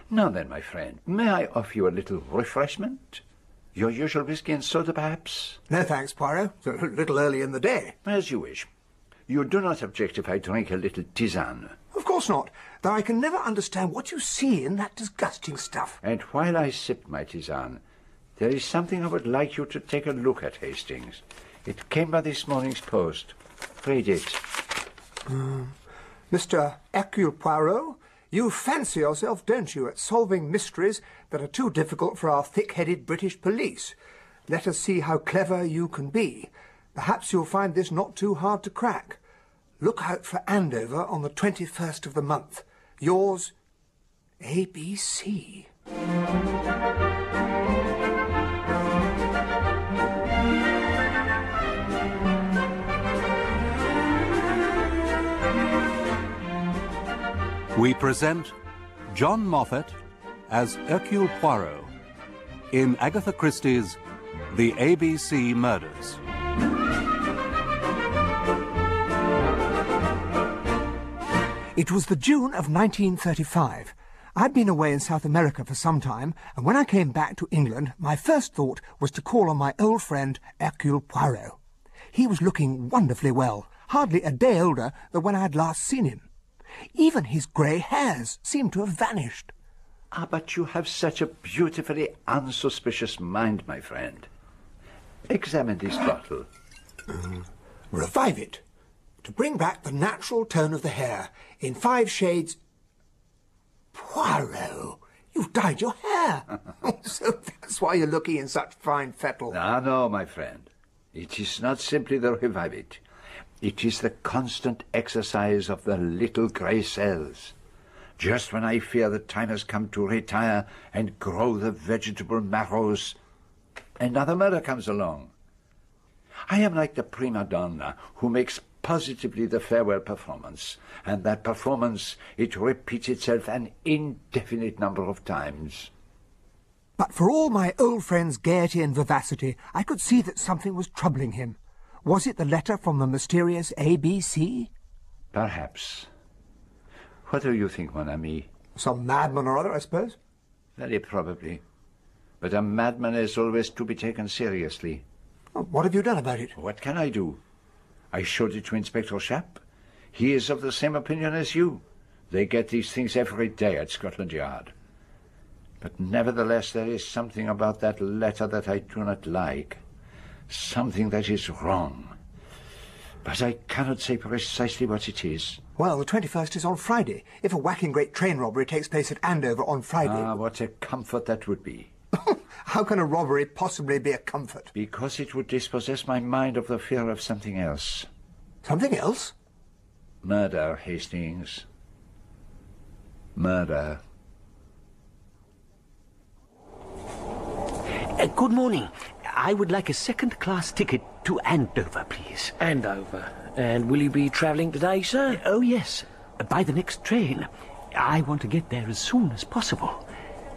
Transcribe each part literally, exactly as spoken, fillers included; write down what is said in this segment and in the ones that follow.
Now then, my friend, may I offer you a little refreshment? Your usual whisky and soda, perhaps? No, thanks, Poirot. It's a little early in the day. As you wish. You do not object if I drink a little tisane? Of course not, though I can never understand what you see in that disgusting stuff. And while I sip my tisane, there is something I would like you to take a look at, Hastings. It came by this morning's post. Read it. Mm. Mister Hercule Poirot, you fancy yourself, don't you, at solving mysteries that are too difficult for our thick-headed British police. Let us see how clever you can be. Perhaps you'll find this not too hard to crack. Look out for Andover on the twenty-first of the month. Yours, A B C. We present John Moffat as Hercule Poirot in Agatha Christie's The A B C Murders. It was the June of nineteen thirty-five. I'd been away in South America for some time, and when I came back to England, my first thought was to call on my old friend Hercule Poirot. He was looking wonderfully well, hardly a day older than when I had last seen him. Even his grey hairs seemed to have vanished. Ah, but you have such a beautifully unsuspicious mind, my friend. Examine this bottle. Mm. Revive it, to bring back the natural tone of the hair, in five shades... Poirot, you've dyed your hair. So that's why you're looking in such fine fettle. Ah, no, my friend. It is not simply the revive it. It is the constant exercise of the little grey cells. Just when I fear the time has come to retire and grow the vegetable marrows, another murder comes along. I am like the prima donna who makes positively the farewell performance, and that performance, it repeats itself an indefinite number of times. But for all my old friend's gaiety and vivacity, I could see that something was troubling him. Was it the letter from the mysterious A B C? Perhaps. What do you think, mon ami? Some madman or other, I suppose? Very probably. But a madman is always to be taken seriously. Well, what have you done about it? What can I do? I showed it to Inspector Schapp. He is of the same opinion as you. They get these things every day at Scotland Yard. But nevertheless, there is something about that letter that I do not like. Something that is wrong. But I cannot say precisely what it is. Well, the twenty-first is on Friday. If a whacking great train robbery takes place at Andover on Friday... Ah, what a comfort that would be. How can a robbery possibly be a comfort? Because it would dispossess my mind of the fear of something else. Something else? Murder, Hastings. Murder. Uh, good morning. I would like a second-class ticket to Andover, please. Andover. And will you be travelling today, sir? Uh, oh, yes. Uh, by the next train. I want to get there as soon as possible.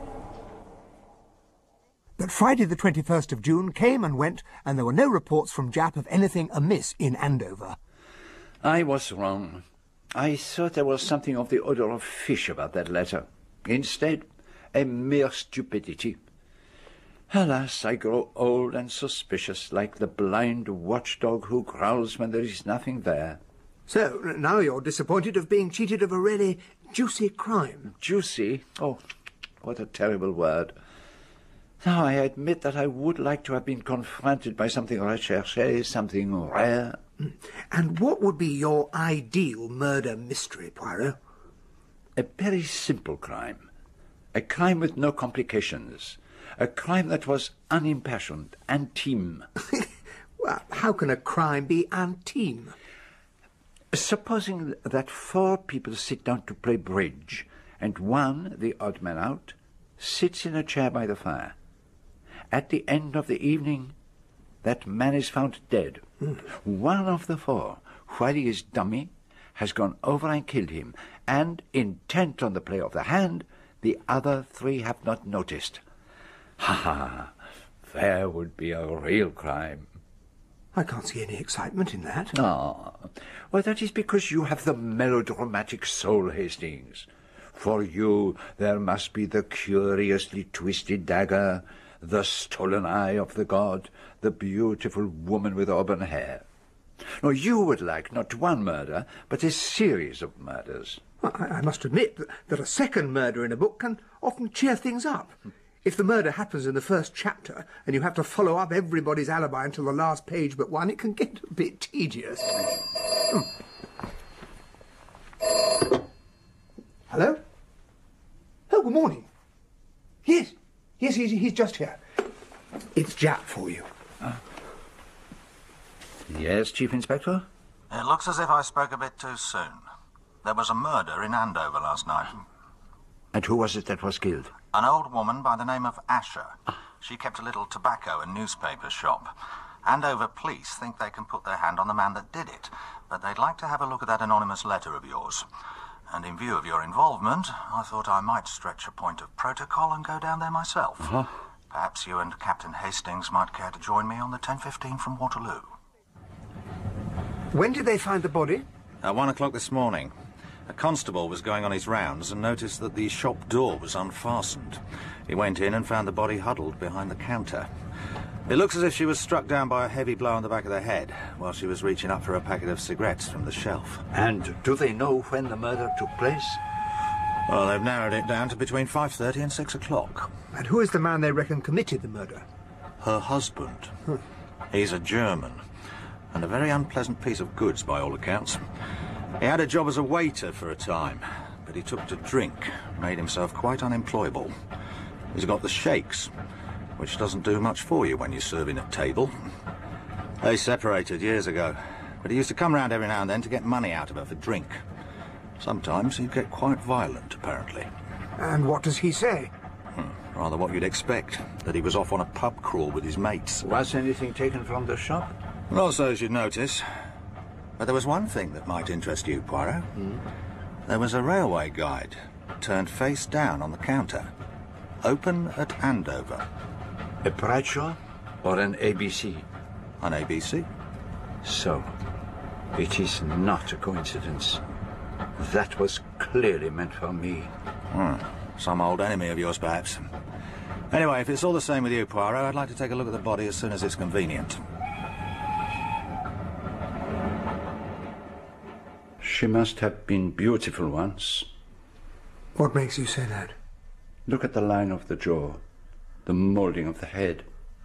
But Friday the twenty-first of June came and went, and there were no reports from Japp of anything amiss in Andover. I was wrong. I thought there was something of the odour of fish about that letter. Instead, a mere stupidity. Alas, I grow old and suspicious, like the blind watchdog who growls when there is nothing there. So, now you're disappointed of being cheated of a really juicy crime. Juicy? Oh, what a terrible word. Now, I admit that I would like to have been confronted by something recherché, something rare. And what would be your ideal murder mystery, Poirot? A very simple crime. A crime with no complications. A crime that was unimpassioned, intime. Well, how can a crime be intime? Supposing that four people sit down to play bridge, and one, the odd man out, sits in a chair by the fire. At the end of the evening, that man is found dead. Mm. One of the four, while he is dummy, has gone over and killed him, and, intent on the play of the hand, the other three have not noticed. Ha ha! There would be a real crime. I can't see any excitement in that. Ah, well, that is because you have the melodramatic soul, Hastings. For you there must be the curiously twisted dagger, the stolen eye of the god, the beautiful woman with auburn hair. Now, you would like not one murder, but a series of murders. I, I must admit that, that a second murder in a book can often cheer things up. If the murder happens in the first chapter and you have to follow up everybody's alibi until the last page but one, it can get a bit tedious. Hmm. Hello? Oh, good morning. Yes, yes, he's, he's just here. It's Jack for you. Uh, yes, Chief Inspector? It looks as if I spoke a bit too soon. There was a murder in Andover last night. And who was it that was killed? An old woman by the name of Asher. She kept a little tobacco and newspaper shop. Andover police think they can put their hand on the man that did it, but they'd like to have a look at that anonymous letter of yours. And in view of your involvement, I thought I might stretch a point of protocol and go down there myself. Uh-huh. Perhaps you and Captain Hastings might care to join me on the ten fifteen from Waterloo. When did they find the body? At one o'clock this morning. A constable was going on his rounds and noticed that the shop door was unfastened. He went in and found the body huddled behind the counter. It looks as if she was struck down by a heavy blow on the back of the head while she was reaching up for a packet of cigarettes from the shelf. And do they know when the murder took place? Well, they've narrowed it down to between five thirty and six o'clock. And who is the man they reckon committed the murder? Her husband. Hmm. He's a German, and a very unpleasant piece of goods by all accounts. He had a job as a waiter for a time, but he took to drink, made himself quite unemployable. He's got the shakes, which doesn't do much for you when you're serving at table. They separated years ago, but he used to come round every now and then to get money out of her for drink. Sometimes he'd get quite violent, apparently. And what does he say? Hmm, rather what you'd expect, that he was off on a pub crawl with his mates. Was anything taken from the shop? Not so as you'd notice. But there was one thing that might interest you, Poirot. Mm. There was a railway guide, turned face down on the counter. Open at Andover. A Bradshaw or an A B C? An A B C. So, it is not a coincidence. That was clearly meant for me. Hmm. Some old enemy of yours, perhaps. Anyway, if it's all the same with you, Poirot, I'd like to take a look at the body as soon as it's convenient. She must have been beautiful once. What makes you say that? Look at the line of the jaw, the moulding of the head.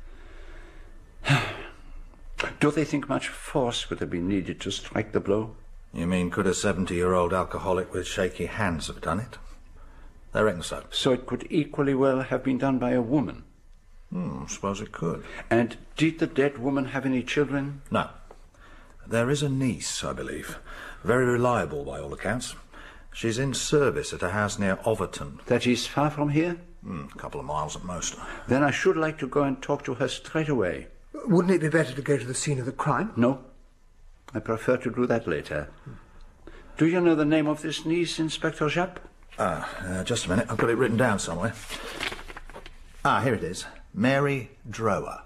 Do they think much force would have been needed to strike the blow? You mean could a seventy-year-old alcoholic with shaky hands have done it? They reckon so. So it could equally well have been done by a woman? Hmm, suppose it could. And did the dead woman have any children? No. There is a niece, I believe. Very reliable, by all accounts. She's in service at a house near Overton. That is far from here? Mm, a couple of miles at most. Then I should like to go and talk to her straight away. Wouldn't it be better to go to the scene of the crime? No. I prefer to do that later. Do you know the name of this niece, Inspector Japp? Ah, uh, just a minute. I've got it written down somewhere. Ah, here it is. Mary Drower.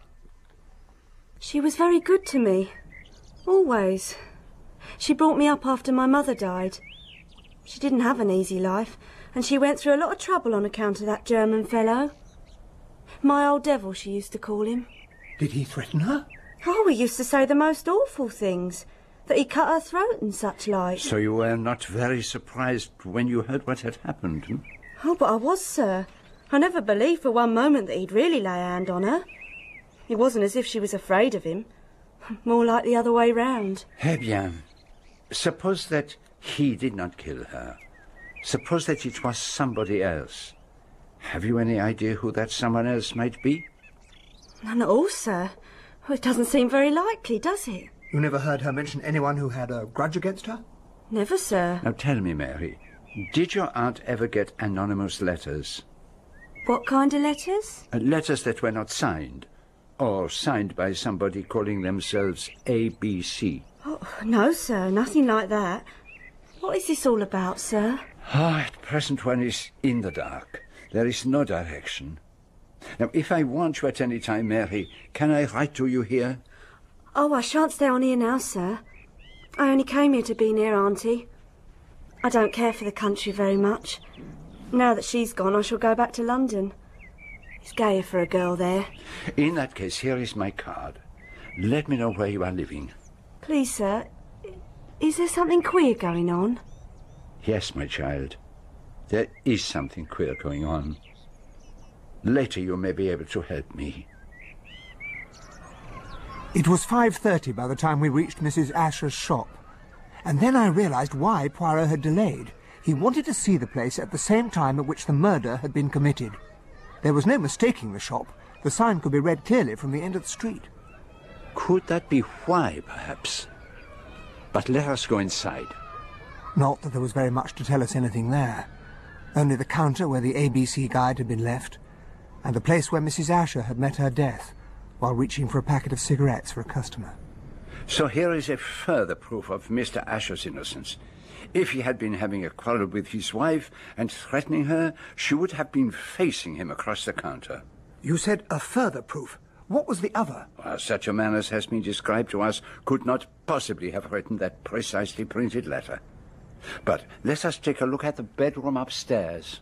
She was very good to me. Always. She brought me up after my mother died. She didn't have an easy life, and she went through a lot of trouble on account of that German fellow. My old devil, she used to call him. Did he threaten her? Oh, he used to say the most awful things, that he cut her throat and such like. So you were not very surprised when you heard what had happened, hmm? Oh, but I was, sir. I never believed for one moment that he'd really lay a hand on her. It wasn't as if she was afraid of him. More like the other way round. Eh bien. Suppose that he did not kill her. Suppose that it was somebody else. Have you any idea who that someone else might be? None at all, sir. It doesn't seem very likely, does it? You never heard her mention anyone who had a grudge against her? Never, sir. Now tell me, Mary, did your aunt ever get anonymous letters? What kind of letters? Uh, letters that were not signed, or signed by somebody calling themselves A B C. Oh, no, sir, nothing like that. What is this all about, sir? Ah, at present one is in the dark. There is no direction. Now, if I want you at any time, Mary, can I write to you here? Oh, I shan't stay on here now, sir. I only came here to be near Auntie. I don't care for the country very much. Now that she's gone, I shall go back to London. It's gayer for a girl there. In that case, here is my card. Let me know where you are living. Please, sir, is there something queer going on? Yes, my child. There is something queer going on. Later you may be able to help me. It was five thirty by the time we reached Missus Asher's shop. And then I realised why Poirot had delayed. He wanted to see the place at the same time at which the murder had been committed. There was no mistaking the shop. The sign could be read clearly from the end of the street. Could that be why, perhaps? But let us go inside. Not that there was very much to tell us anything there. Only the counter where the A B C guide had been left, and the place where Missus Asher had met her death, while reaching for a packet of cigarettes for a customer. So here is a further proof of Mister Asher's innocence. If he had been having a quarrel with his wife and threatening her, she would have been facing him across the counter. You said a further proof. What was the other? Well, such a man as has been described to us could not possibly have written that precisely printed letter. But let us take a look at the bedroom upstairs.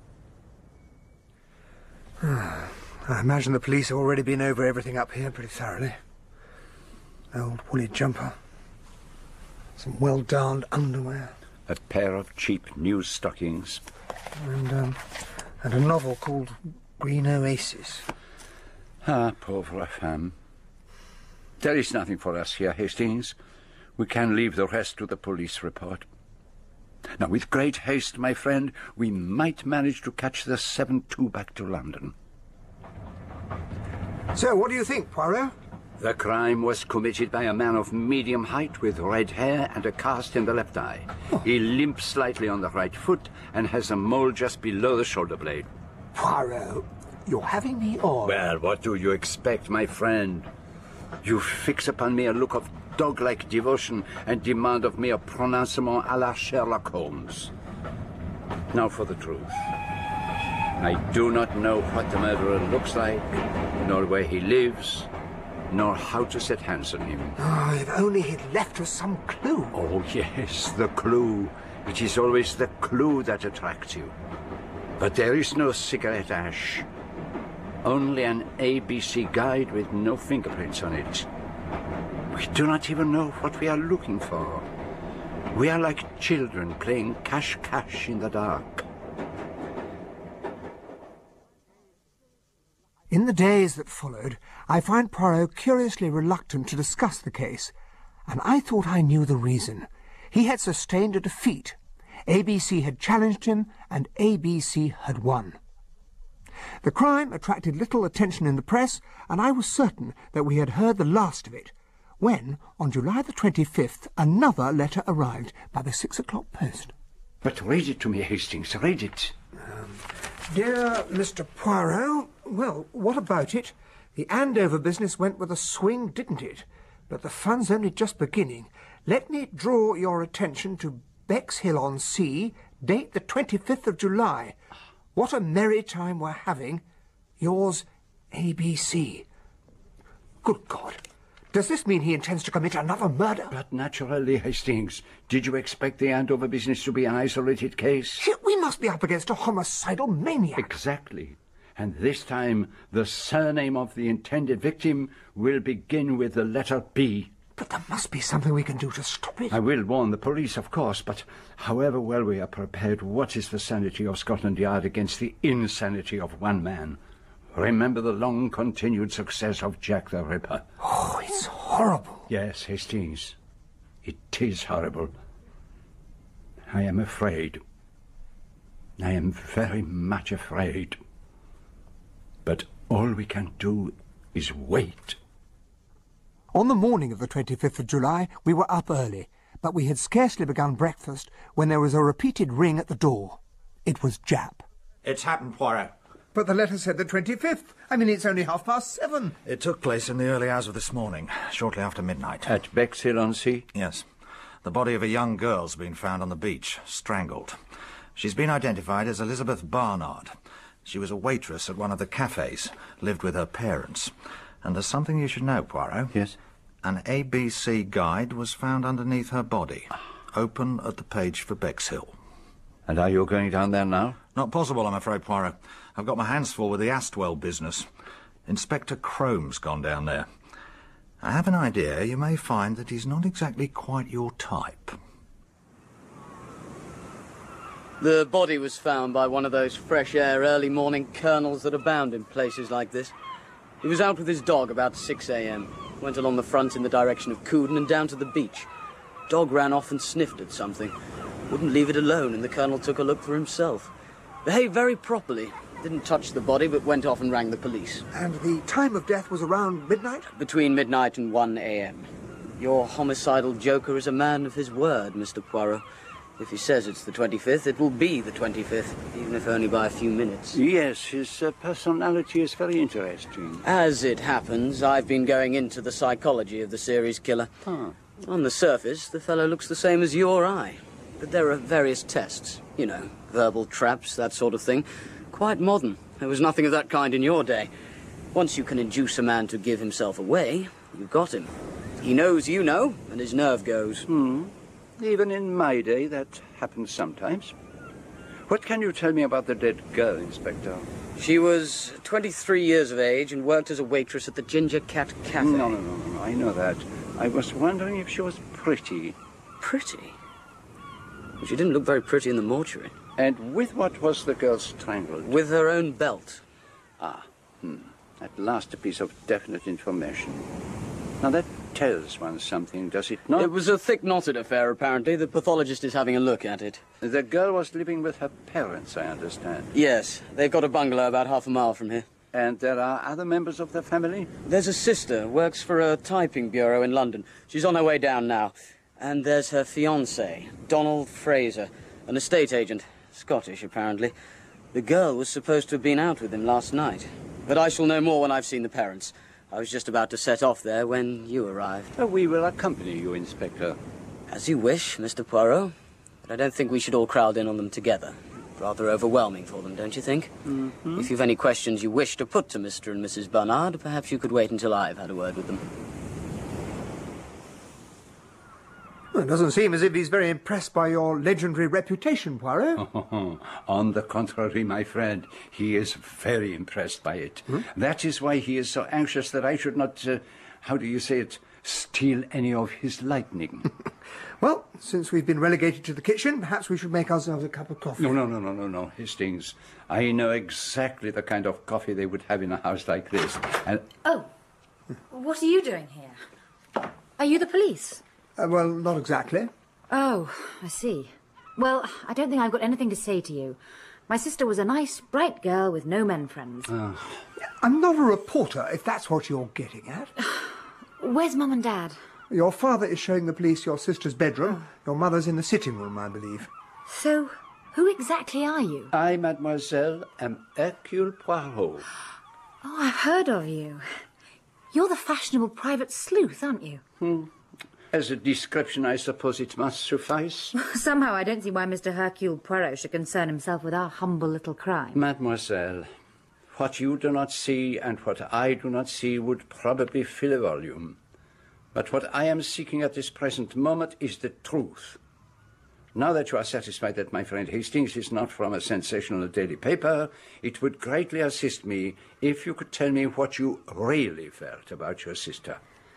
I imagine the police have already been over everything up here pretty thoroughly. Old woolly jumper. Some well-darned underwear. A pair of cheap new stockings. And, um, and a novel called Green Oasis. Ah, pauvre femme. There is nothing for us here, Hastings. We can leave the rest to the police report. Now, with great haste, my friend, we might manage to catch the seven two back to London. So, what do you think, Poirot? The crime was committed by a man of medium height with red hair and a cast in the left eye. Oh. He limps slightly on the right foot and has a mole just below the shoulder blade. Poirot, you're having me on. Well, what do you expect, my friend? You fix upon me a look of dog-like devotion and demand of me a pronouncement à la Sherlock Holmes. Now for the truth. I do not know what the murderer looks like, nor where he lives, nor how to set hands on him. Oh, if only he'd left us some clue. Oh, yes, the clue. It is always the clue that attracts you. But there is no cigarette ash. Only an A B C guide with no fingerprints on it. We do not even know what we are looking for. We are like children playing cash-cash in the dark. In the days that followed, I find Poirot curiously reluctant to discuss the case, and I thought I knew the reason. He had sustained a defeat. A B C had challenged him, and A B C had won. The crime attracted little attention in the press, and I was certain that we had heard the last of it, when, on July the twenty-fifth, another letter arrived by the six o'clock post. But read it to me, Hastings, read it. Um, Dear Mister Poirot, well, what about it? The Andover business went with a swing, didn't it? But the fun's only just beginning. Let me draw your attention to Bexhill-on-Sea, date the twenty-fifth of July. What a merry time we're having. Yours, A B C. Good God. Does this mean he intends to commit another murder? But naturally, Hastings. Did you expect the Andover business to be an isolated case? We must be up against a homicidal maniac. Exactly. And this time, the surname of the intended victim will begin with the letter B. But there must be something we can do to stop it. I will warn the police, of course, but however well we are prepared, what is the sanity of Scotland Yard against the insanity of one man? Remember the long-continued success of Jack the Ripper. Oh, it's horrible. Yes, Hastings. It is horrible. I am afraid. I am very much afraid. But all we can do is wait. On the morning of the twenty-fifth of July, we were up early, but we had scarcely begun breakfast when there was a repeated ring at the door. It was Jap. It's happened, Poirot. But the letter said the twenty-fifth. I mean, it's only half past seven. It took place in the early hours of this morning, shortly after midnight. At Bexhill-on-Sea? Yes. The body of a young girl's been found on the beach, strangled. She's been identified as Elizabeth Barnard. She was a waitress at one of the cafes, lived with her parents. And there's something you should know, Poirot. Yes? An A B C guide was found underneath her body. open at the page for Bexhill. And are you going down there now? Not possible, I'm afraid, Poirot. I've got my hands full with the Astwell business. Inspector Crome's gone down there. I have an idea you may find that he's not exactly quite your type. The body was found by one of those fresh air early morning colonels that abound in places like this. He was out with his dog about six a m Went along the front in the direction of Couden and down to the beach. Dog ran off and sniffed at something. Wouldn't leave it alone, and the colonel took a look for himself. Behaved very properly. Didn't touch the body, but went off and rang the police. And the time of death was around midnight? Between midnight and one a m Your homicidal joker is a man of his word, Mister Poirot. If he says it's the twenty-fifth, it will be the twenty-fifth, even if only by a few minutes. Yes, his uh, personality is very interesting. As it happens, I've been going into the psychology of the series killer. Huh. On the surface, the fellow looks the same as you or I. But there are various tests. You know, verbal traps, that sort of thing. Quite modern. There was nothing of that kind in your day. Once you can induce a man to give himself away, you've got him. He knows you know, and his nerve goes. Hmm. Even in my day, that happens sometimes. What can you tell me about the dead girl, Inspector? She was twenty-three years of age and worked as a waitress at the Ginger Cat Cafe. No, no, no, no, I know that. I was wondering if she was pretty. Pretty? Well, she didn't look very pretty in the mortuary. And with what was the girl strangled? With her own belt. Ah, hmm. At last a piece of definite information. Now that tells one something, does it not? It was a thick-knotted affair, apparently. The pathologist is having a look at it. The girl was living with her parents, I understand. Yes, they've got a bungalow about half a mile from here. And there are other members of the family? There's a sister, works for a typing bureau in London. She's on her way down now. And there's her fiancé, Donald Fraser, an estate agent. Scottish, apparently. The girl was supposed to have been out with him last night. But I shall know more when I've seen the parents. I was just about to set off there when you arrived. Uh, we will accompany you, Inspector. As you wish, Mister Poirot. But I don't think we should all crowd in on them together. Rather overwhelming for them, don't you think? Mm-hmm. If you've any questions you wish to put to Mister and Missus Barnard, perhaps you could wait until I've had a word with them. Well, it doesn't seem as if he's very impressed by your legendary reputation, Poirot. On the contrary, my friend, he is very impressed by it. Hmm? That is why he is so anxious that I should not, uh, how do you say it, steal any of his lightning. Well, since we've been relegated to the kitchen, perhaps we should make ourselves a cup of coffee. No, no, no, no, no, no, Hastings. I know exactly the kind of coffee they would have in a house like this. And... Oh, what are you doing here? Are you the police? Uh, well, not exactly. Oh, I see. Well, I don't think I've got anything to say to you. My sister was a nice, bright girl with no men friends. Oh. I'm not a reporter, if that's what you're getting at. Where's Mum and Dad? Your father is showing the police your sister's bedroom. Your mother's in the sitting room, I believe. So, who exactly are you? I, mademoiselle, am Hercule Poirot. Oh, I've heard of you. You're the fashionable private sleuth, aren't you? Hmm. As a description, I suppose it must suffice. Somehow I don't see why Mister Hercule Poirot should concern himself with our humble little crime. Mademoiselle, what you do not see and what I do not see would probably fill a volume. But what I am seeking at this present moment is the truth. Now that you are satisfied that my friend Hastings is not from a sensational daily paper, it would greatly assist me if you could tell me what you really felt about your sister.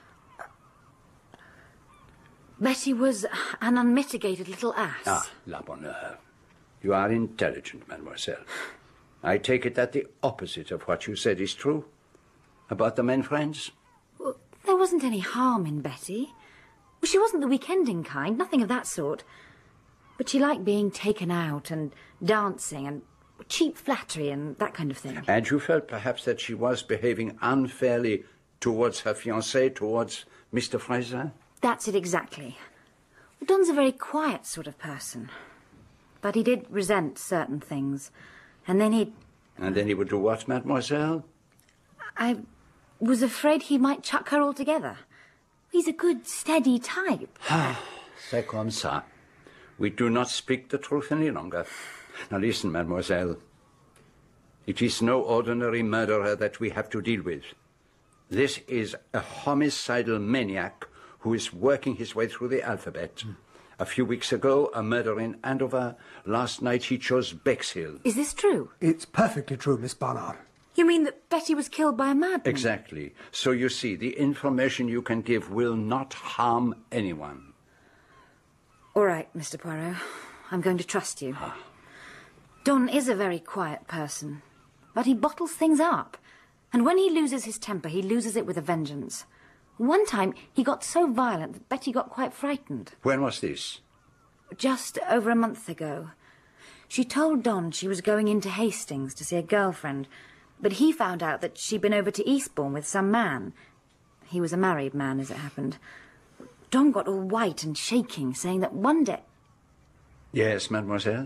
Betty was an unmitigated little ass. Ah, la bonne heure. You are intelligent, mademoiselle. I take it that the opposite of what you said is true? About the men friends? Well, there wasn't any harm in Betty. Well, she wasn't the weekending kind, nothing of that sort. But she liked being taken out and dancing and cheap flattery and that kind of thing. And you felt perhaps that she was behaving unfairly towards her fiancé, towards Mister Fraser? That's it exactly. Don's a very quiet sort of person. But he did resent certain things. And then he'd... And then he would do what, mademoiselle? I was afraid he might chuck her altogether. He's a good, steady type. C'est comme ça. We do not speak the truth any longer. Now listen, mademoiselle. It is no ordinary murderer that we have to deal with. This is a homicidal maniac who is working his way through the alphabet. Mm. A few weeks ago, a murder in Andover. Last night he chose Bexhill. Is this true? It's perfectly true, Miss Barnard. You mean that Betty was killed by a madman? Exactly. So you see, the information you can give will not harm anyone. All right, Mister Poirot. I'm going to trust you. Ah. Don is a very quiet person, but he bottles things up. And when he loses his temper, he loses it with a vengeance. One time, he got so violent that Betty got quite frightened. When was this? Just over a month ago. She told Don she was going into Hastings to see a girlfriend, but he found out that she'd been over to Eastbourne with some man. He was a married man, as it happened. Don got all white and shaking, saying that one day... Yes, mademoiselle?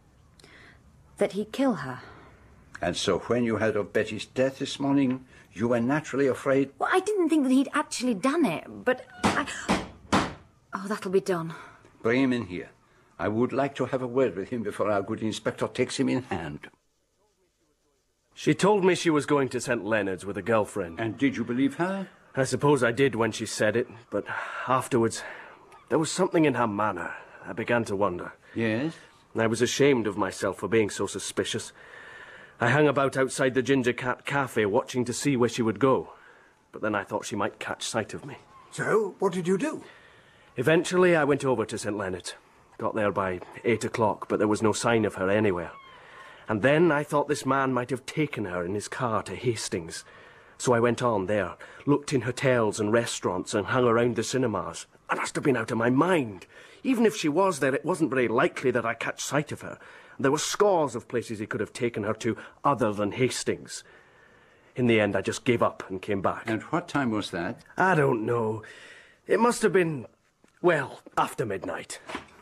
That he'd kill her. And so when you heard of Betty's death this morning, you were naturally afraid... Well, I didn't think that he'd actually done it, but I... Oh, that'll be done. Bring him in here. I would like to have a word with him before our good inspector takes him in hand. She told me she was going to Saint Leonard's with a girlfriend. And did you believe her? I suppose I did when she said it, but afterwards, there was something in her manner. I began to wonder. Yes? I was ashamed of myself for being so suspicious. I hung about outside the Ginger Cat Cafe watching to see where she would go. But then I thought she might catch sight of me. So, what did you do? Eventually, I went over to Saint Leonard's. Got there by eight o'clock, but there was no sign of her anywhere. And then I thought this man might have taken her in his car to Hastings. So I went on there, looked in hotels and restaurants and hung around the cinemas. I must have been out of my mind. Even if she was there, it wasn't very likely that I'd catch sight of her. There were scores of places he could have taken her to other than Hastings. In the end, I just gave up and came back. And what time was that? I don't know. It must have been, well, after midnight.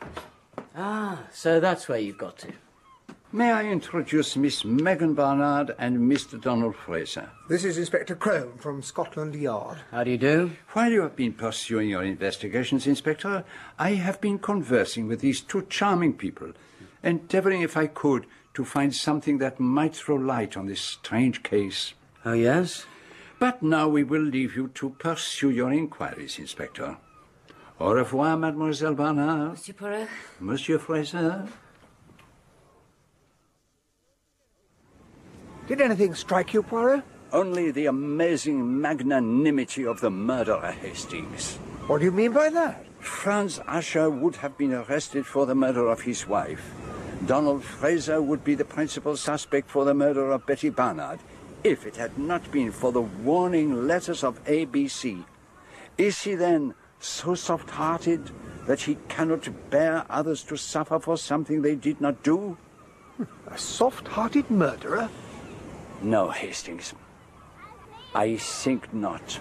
Ah, so that's where you've got to. May I introduce Miss Megan Barnard and Mister Donald Fraser? This is Inspector Crome from Scotland Yard. How do you do? While you have been pursuing your investigations, Inspector, I have been conversing with these two charming people, endeavouring, if I could, to find something that might throw light on this strange case. Oh, yes? But now we will leave you to pursue your inquiries, Inspector. Au revoir, Mademoiselle Barnard. Monsieur Poirot. Monsieur Fraser. Did anything strike you, Poirot? Only the amazing magnanimity of the murderer, Hastings. What do you mean by that? Franz Asher would have been arrested for the murder of his wife. Donald Fraser would be the principal suspect for the murder of Betty Barnard, if it had not been for the warning letters of A B C. Is he then so soft-hearted that he cannot bear others to suffer for something they did not do? A soft-hearted murderer? No, Hastings. I think not.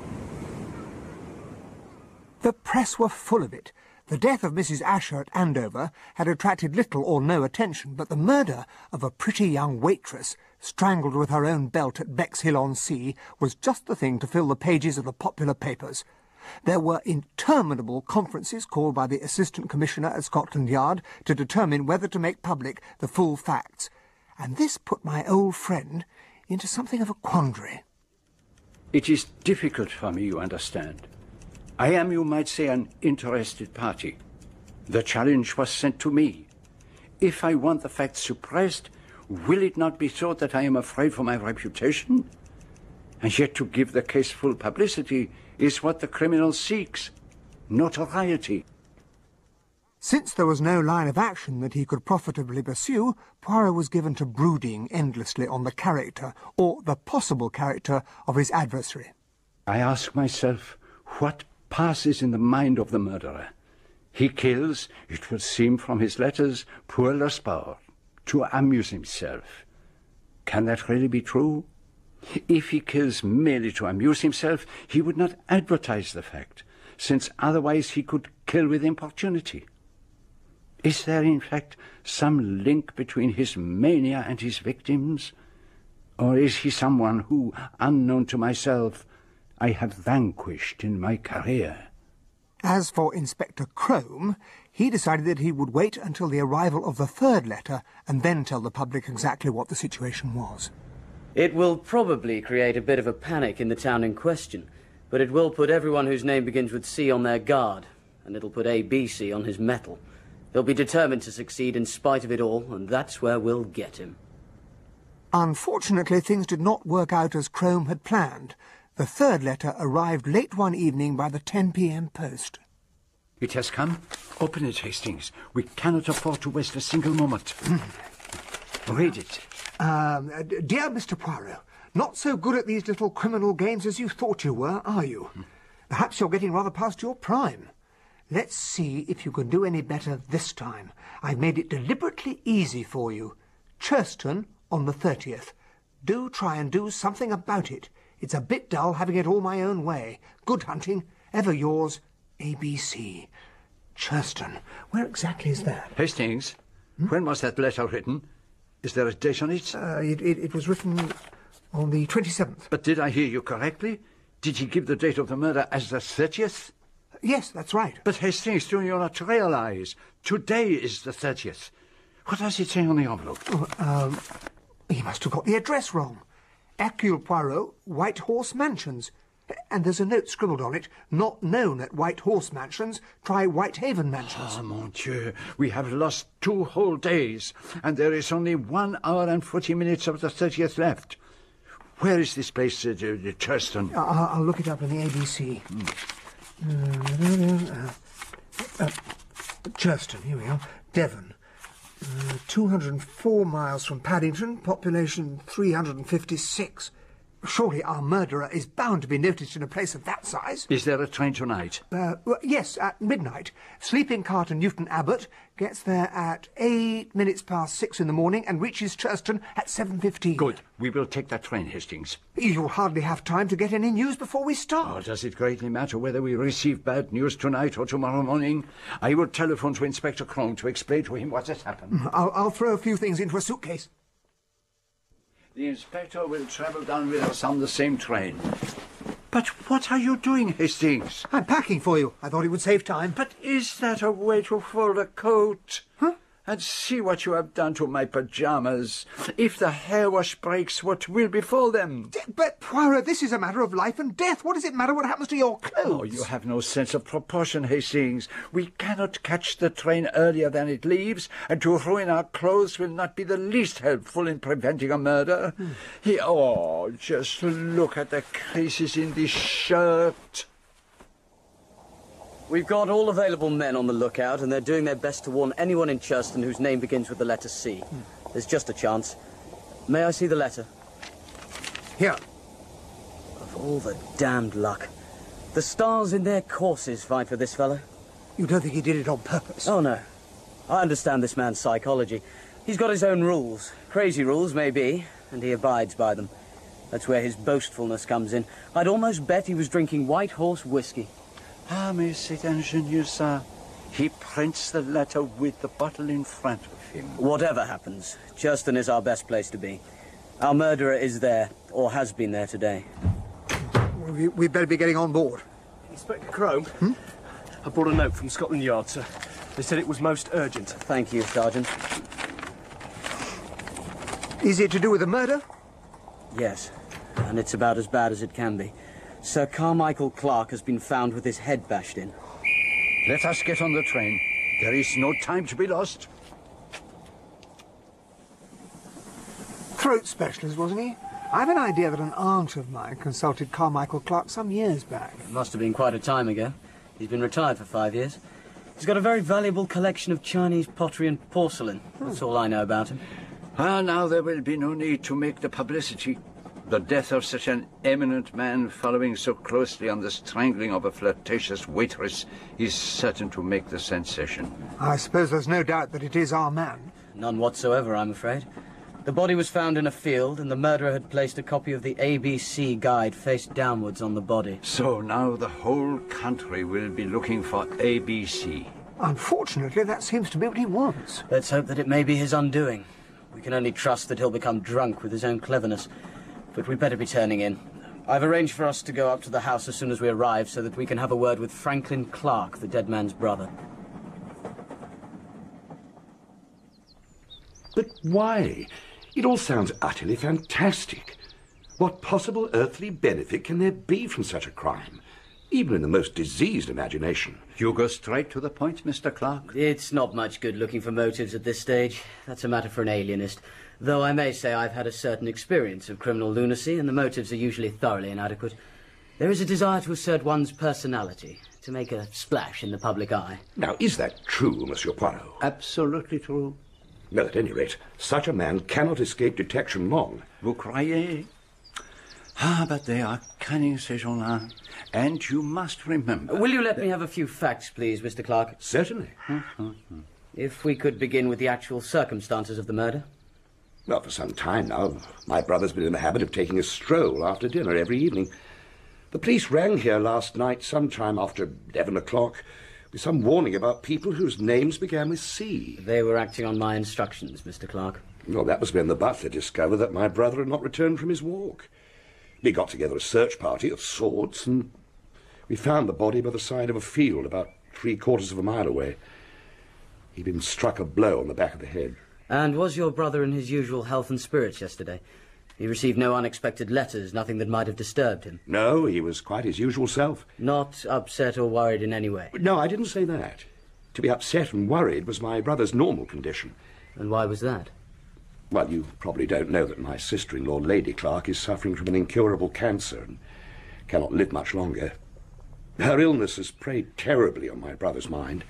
The press were full of it. The death of Missus Asher at Andover had attracted little or no attention, but the murder of a pretty young waitress, strangled with her own belt at Bexhill-on-Sea, was just the thing to fill the pages of the popular papers. There were interminable conferences called by the Assistant Commissioner at Scotland Yard to determine whether to make public the full facts. And this put my old friend into something of a quandary. It is difficult for me, you understand. I am, you might say, an interested party. The challenge was sent to me. If I want the facts suppressed, will it not be thought that I am afraid for my reputation? And yet to give the case full publicity is what the criminal seeks, notoriety. Since there was no line of action that he could profitably pursue, Poirot was given to brooding endlessly on the character, or the possible character, of his adversary. I ask myself, what passes in the mind of the murderer? He kills, it would seem from his letters, pour le sport, to amuse himself. Can that really be true? If he kills merely to amuse himself, he would not advertise the fact, since otherwise he could kill with importunity. Is there, in fact, some link between his mania and his victims? Or is he someone who, unknown to myself, I have vanquished in my career? As for Inspector Crome, he decided that he would wait until the arrival of the third letter and then tell the public exactly what the situation was. It will probably create a bit of a panic in the town in question, but it will put everyone whose name begins with C on their guard. and it'll put A B C on his mettle. He'll be determined to succeed in spite of it all, and that's where we'll get him. Unfortunately, things did not work out as Crome had planned. The third letter arrived late one evening by the ten p m post. It has come. Open it, Hastings. We cannot afford to waste a single moment. Read it. Um, uh, dear Mister Poirot, not so good at these little criminal games as you thought you were, are you? Perhaps you're getting rather past your prime. Let's see if you can do any better this time. I've made it deliberately easy for you. Churston on the thirtieth. Do try and do something about it. It's a bit dull having it all my own way. Good hunting. Ever yours, A B C. Churston. Where exactly is that? Hastings, hmm? When was that letter written? Is there a date on it? Uh, it, it? It was written on the twenty-seventh. But did I hear you correctly? Did he give the date of the murder as the thirtieth? Yes, that's right. But Hastings, do you not realise? Today is the thirtieth. What does it say on the envelope? Oh, um, he must have got the address wrong. Hercule Poirot, White Horse Mansions. And there's a note scribbled on it, not known at White Horse Mansions, try Whitehaven Mansions. Ah, mon Dieu, we have lost two whole days, and there is only one hour and forty minutes of the thirtieth left. Where is this place, uh, uh, Churston? I'll, I'll look it up in the A B C. Mm. Uh, uh, Churston, here we are. Devon. Uh, two hundred and four miles from Paddington, population three hundred and fifty-six. Surely our murderer is bound to be noticed in a place of that size. Is there a train tonight? Uh, well, yes, at midnight. Sleeping car to Newton Abbot gets there at eight minutes past six in the morning and reaches Churston at seven fifteen. Good. We will take that train, Hastings. You'll hardly have time to get any news before we start. Oh, does it greatly matter whether we receive bad news tonight or tomorrow morning? I will telephone to Inspector Crome to explain to him what has happened. I'll, I'll throw a few things into a suitcase. The inspector will travel down with us on the same train. But what are you doing, Hastings? I'm packing for you. I thought it would save time. But is that a way to fold a coat? Huh? And see what you have done to my pyjamas. If the hair wash breaks, what will befall them? D- but, Poirot, this is a matter of life and death. What does it matter what happens to your clothes? Oh, you have no sense of proportion, Hastings. We cannot catch the train earlier than it leaves, and to ruin our clothes will not be the least helpful in preventing a murder. Hmm. He, oh, just look at the creases in this shirt. We've got all available men on the lookout, and they're doing their best to warn anyone in Churston whose name begins with the letter C. Hmm. There's just a chance. May I see the letter? Here. Of all the damned luck. The stars in their courses fight for this fellow. You don't think he did it on purpose? Oh, no. I understand this man's psychology. He's got his own rules. Crazy rules, maybe, and he abides by them. That's where his boastfulness comes in. I'd almost bet he was drinking White Horse whiskey. Ah, mais c'est ingénieux, ça. He prints the letter with the bottle in front of him. Whatever happens, Churston is our best place to be. Our murderer is there, or has been there today. We, we'd better be getting on board. Inspector Crome, hmm? I brought a note from Scotland Yard, sir. They said it was most urgent. Thank you, Sergeant. Is it to do with the murder? Yes, and it's about as bad as it can be. Sir Carmichael Clark has been found with his head bashed in. Let us get on the train. There is no time to be lost. Throat specialist, wasn't he? I've an idea that an aunt of mine consulted Carmichael Clark some years back. It must have been quite a time ago. He's been retired for five years. He's got a very valuable collection of Chinese pottery and porcelain. That's all I know about him. Ah, now there will be no need to make the publicity. The death of such an eminent man following so closely on the strangling of a flirtatious waitress is certain to make the sensation. I suppose there's no doubt that it is our man. None whatsoever, I'm afraid. The body was found in a field, and the murderer had placed a copy of the A B C guide face downwards on the body. So now the whole country will be looking for A B C. Unfortunately, that seems to be what he wants. Let's hope that it may be his undoing. We can only trust that he'll become drunk with his own cleverness. But we'd better be turning in. I've arranged for us to go up to the house as soon as we arrive so that we can have a word with Franklin Clark, the dead man's brother. But why? It all sounds utterly fantastic. What possible earthly benefit can there be from such a crime? even in the most diseased imagination. You go straight to the point, Mister Clark. It's not much good looking for motives at this stage. That's a matter for an alienist. Though I may say I've had a certain experience of criminal lunacy, and the motives are usually thoroughly inadequate. There is a desire to assert one's personality, to make a splash in the public eye. Now, is that true, Monsieur Poirot? Absolutely true. Well, at any rate, such a man cannot escape detection long. Vous croyez? Ah, but they are cunning, ces gens-là. And you must remember... Will you let me have a few facts, please, Mister Clark? Certainly. Mm-hmm. If we could begin with the actual circumstances of the murder. Well, for some time now, my brother's been in the habit of taking a stroll after dinner every evening. The police rang here last night sometime after eleven o'clock with some warning about people whose names began with C. They were acting on my instructions, Mister Clark. Well, that was when the butler discovered that my brother had not returned from his walk. We got together a search party of sorts, and we found the body by the side of a field about three quarters of a mile away. He'd been struck a blow on the back of the head. And was your brother in his usual health and spirits yesterday? He received no unexpected letters, nothing that might have disturbed him? No, he was quite his usual self. Not upset or worried in any way? No, I didn't say that. To be upset and worried was my brother's normal condition. And why was that? Well, you probably don't know that my sister-in-law, Lady Clark, is suffering from an incurable cancer and cannot live much longer. Her illness has preyed terribly on my brother's mind.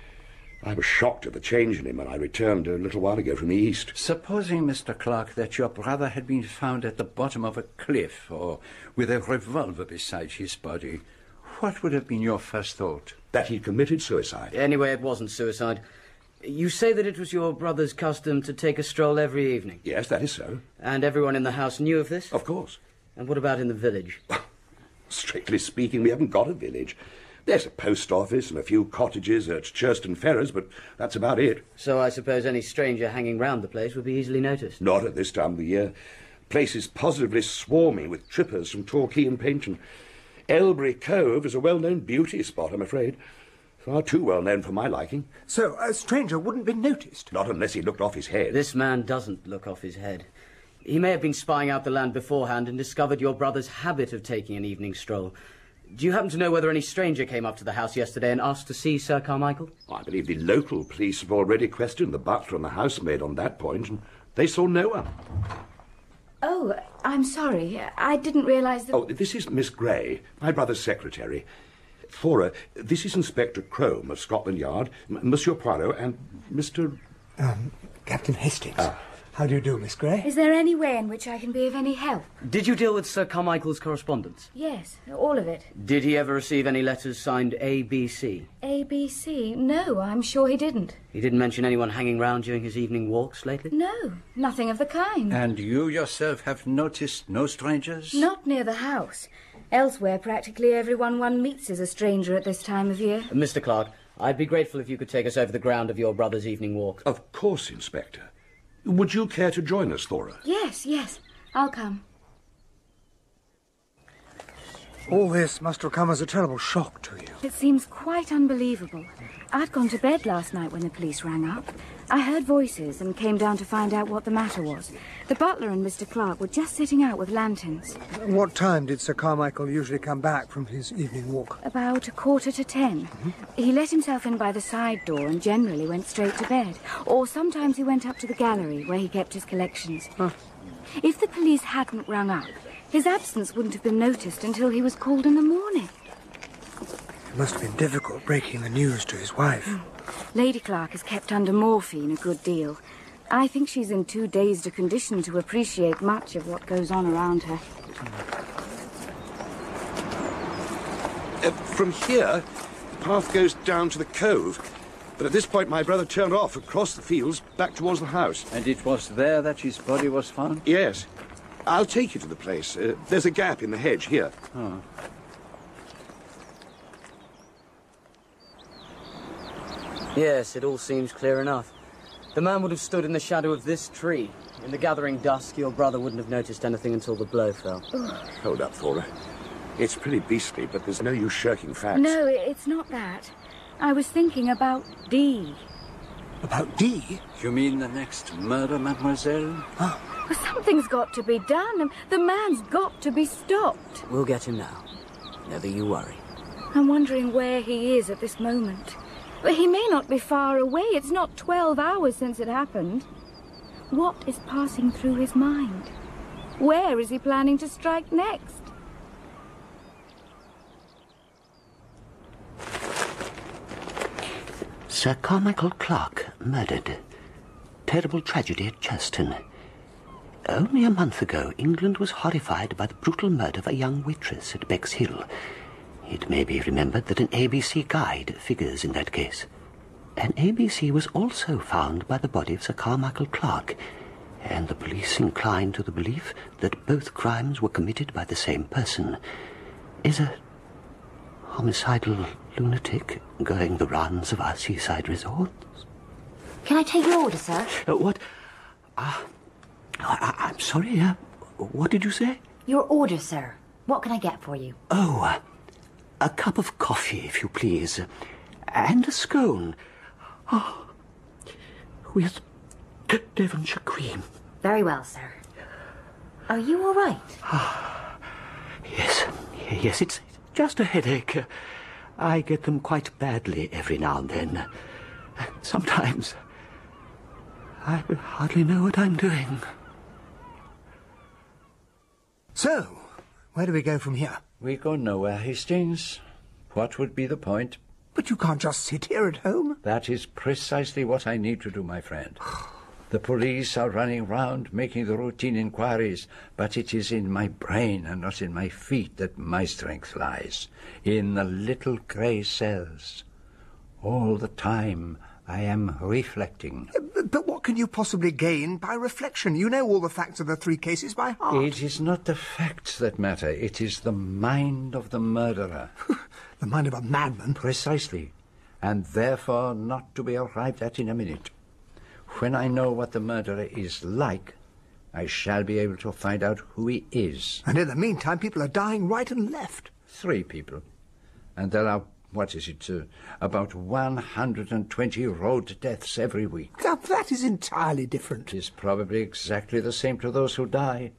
I was shocked at the change in him when I returned a little while ago from the East. Supposing, Mister Clark, that your brother had been found at the bottom of a cliff or with a revolver beside his body, what would have been your first thought? That he committed suicide. Anyway, it wasn't suicide. You say that it was your brother's custom to take a stroll every evening? Yes, that is so. And everyone in the house knew of this? Of course. And what about in the village? Strictly speaking, we haven't got a village. There's a post office and a few cottages at Churston Ferrers, but that's about it. So I suppose any stranger hanging round the place would be easily noticed? Not at this time of the year. The place is positively swarming with trippers from Torquay and Paynton. Elbury Cove is a well-known beauty spot, I'm afraid. Far too well known for my liking. So a stranger wouldn't be noticed? Not unless he looked off his head. This man doesn't look off his head. He may have been spying out the land beforehand and discovered your brother's habit of taking an evening stroll. Do you happen to know whether any stranger came up to the house yesterday and asked to see Sir Carmichael? I believe the local police have already questioned the butler and the housemaid on that point, and they saw no one. Oh, I'm sorry. I didn't realise that... Oh, this is Miss Gray, my brother's secretary. Flora, this is Inspector Crome of Scotland Yard, M- Monsieur Poirot, and Mister... Um, Captain Hastings. Ah. How do you do, Miss Gray? Is there any way in which I can be of any help? Did you deal with Sir Carmichael's correspondence? Yes, all of it. Did he ever receive any letters signed A B C? A B C? No, I'm sure he didn't. He didn't mention anyone hanging round during his evening walks lately? No, nothing of the kind. And you yourself have noticed no strangers? Not near the house. Elsewhere, practically everyone one meets is a stranger at this time of year. Uh, Mister Clark, I'd be grateful if you could take us over the ground of your brother's evening walk. Of course, Inspector. Would you care to join us, Thora? Yes, yes. I'll come. All this must have come as a terrible shock to you. It seems quite unbelievable. I'd gone to bed last night when the police rang up. I heard voices and came down to find out what the matter was. The butler and Mister Clark were just sitting out with lanterns. What time did Sir Carmichael usually come back from his evening walk? About a quarter to ten. Mm-hmm. He let himself in by the side door and generally went straight to bed. Or sometimes he went up to the gallery where he kept his collections. Huh. If the police hadn't rung up, his absence wouldn't have been noticed until he was called in the morning. It must have been difficult breaking the news to his wife. Mm. Lady Clark is kept under morphine a good deal. I think she's in too dazed a condition to appreciate much of what goes on around her. Uh, from here, the path goes down to the cove. But at this point, my brother turned off across the fields back towards the house. And it was there that his body was found? Yes. I'll take you to the place. Uh, there's a gap in the hedge here. Oh. Yes, it all seems clear enough. The man would have stood in the shadow of this tree. In the gathering dusk, your brother wouldn't have noticed anything until the blow fell. Hold up, Thora. It's pretty beastly, but there's no use shirking facts. No, it's not that. I was thinking about Dee. About Dee? You mean the next murder, mademoiselle? Oh. Well, something's got to be done. The man's got to be stopped. We'll get him now. Never you worry. I'm wondering where he is at this moment. But he may not be far away. It's not twelve hours since it happened. What is passing through his mind? Where is he planning to strike next? Sir Carmichael Clark murdered. Terrible tragedy at Churstone. Only a month ago, England was horrified by the brutal murder of a young waitress at Bexhill. It may be remembered that an A B C guide figures in that case. An A B C was also found by the body of Sir Carmichael Clark, and the police inclined to the belief that both crimes were committed by the same person. Is a homicidal lunatic going the rounds of our seaside resorts? Can I take your order, sir? Uh, what? Ah, uh, I, I'm sorry, uh, what did you say? Your order, sir. What can I get for you? Oh, uh, a cup of coffee, if you please, and a scone. Oh, with Devonshire cream. Very well, sir. Are you all right? Ah, yes, yes, it's just a headache. I get them quite badly every now and then. Sometimes I hardly know what I'm doing. So, where do we go from here? We go nowhere, Hastings. What would be the point? But you can't just sit here at home. That is precisely what I need to do, my friend. The police are running round making the routine inquiries, but it is in my brain and not in my feet that my strength lies. In the little grey cells. All the time I am reflecting. But what can you possibly gain by reflection? You know all the facts of the three cases by heart. It is not the facts that matter. It is the mind of the murderer. The mind of a madman? Precisely. And therefore not to be arrived at in a minute. When I know what the murderer is like, I shall be able to find out who he is. And in the meantime, people are dying right and left. Three people. And there are, what is it, uh, about one hundred twenty road deaths every week. Now, that is entirely different. It is probably exactly the same to those who die.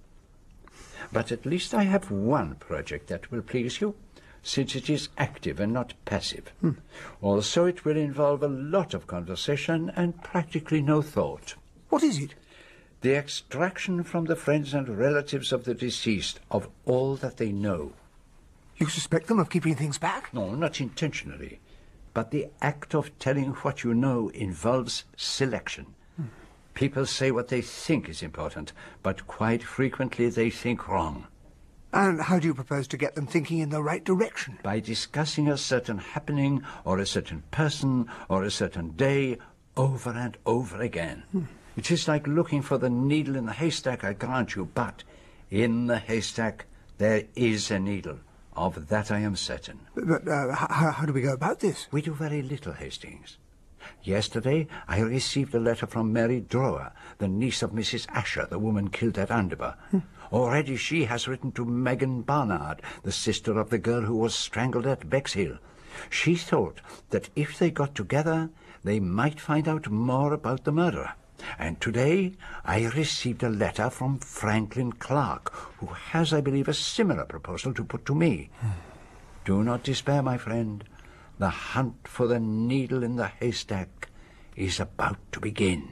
But at least I have one project that will please you, since it is active and not passive. Hmm. Also, it will involve a lot of conversation and practically no thought. What is it? The extraction from the friends and relatives of the deceased of all that they know. You suspect them of keeping things back? No, not intentionally. But the act of telling what you know involves selection. Hmm. People say what they think is important, but quite frequently they think wrong. And how do you propose to get them thinking in the right direction? By discussing a certain happening, or a certain person, or a certain day, over and over again. Hmm. It is like looking for the needle in the haystack, I grant you, but in the haystack there is a needle. Of that I am certain. But uh, how, how do we go about this? We do very little, Hastings. Yesterday I received a letter from Mary Drower, the niece of Missus Asher, the woman killed at Andover. Hmm. Already she has written to Megan Barnard, the sister of the girl who was strangled at Bexhill. She thought that if they got together, they might find out more about the murderer. And today I received a letter from Franklin Clark, who has, I believe, a similar proposal to put to me. Hmm. Do not despair, my friend. The hunt for the needle in the haystack is about to begin.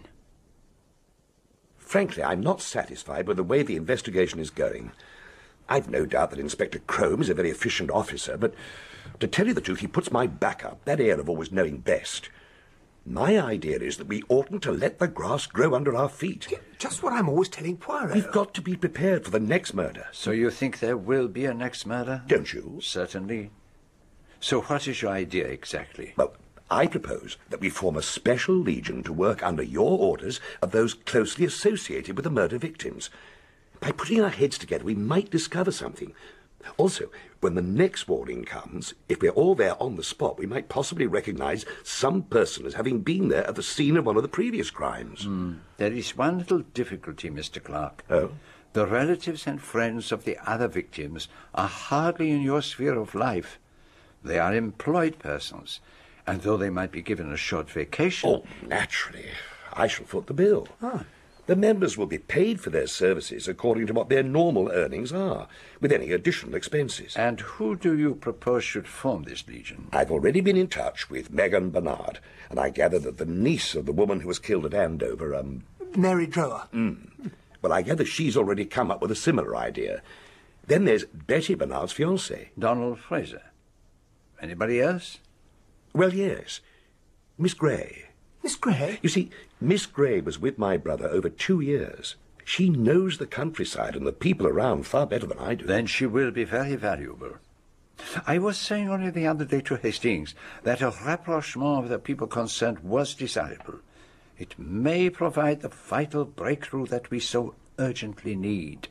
Frankly, I'm not satisfied with the way the investigation is going. I've no doubt that Inspector Crome is a very efficient officer, but to tell you the truth, he puts my back up, that air of always knowing best. My idea is that we oughtn't to let the grass grow under our feet. Yeah, just what I'm always telling Poirot. We've got to be prepared for the next murder. So you think there will be a next murder? Don't you? Certainly. So what is your idea exactly? Well, I propose that we form a special legion to work under your orders of those closely associated with the murder victims. By putting our heads together, we might discover something. Also, when the next warning comes, if we're all there on the spot, we might possibly recognise some person as having been there at the scene of one of the previous crimes. Mm. There is one little difficulty, Mister Clark. Oh? The relatives and friends of the other victims are hardly in your sphere of life. They are employed persons, and though they might be given a short vacation... Oh, naturally. I shall foot the bill. Ah. The members will be paid for their services according to what their normal earnings are, with any additional expenses. And who do you propose should form this legion? I've already been in touch with Megan Bernard, and I gather that the niece of the woman who was killed at Andover, um... Mary Drower. Mm. Well, I gather she's already come up with a similar idea. Then there's Betty Bernard's fiancé. Donald Fraser. Anybody else? Well, yes. Miss Gray. Miss Gray? You see, Miss Gray was with my brother over two years. She knows the countryside and the people around far better than I do. Then she will be very valuable. I was saying only the other day to Hastings that a rapprochement of the people concerned was desirable. It may provide the vital breakthrough that we so urgently need.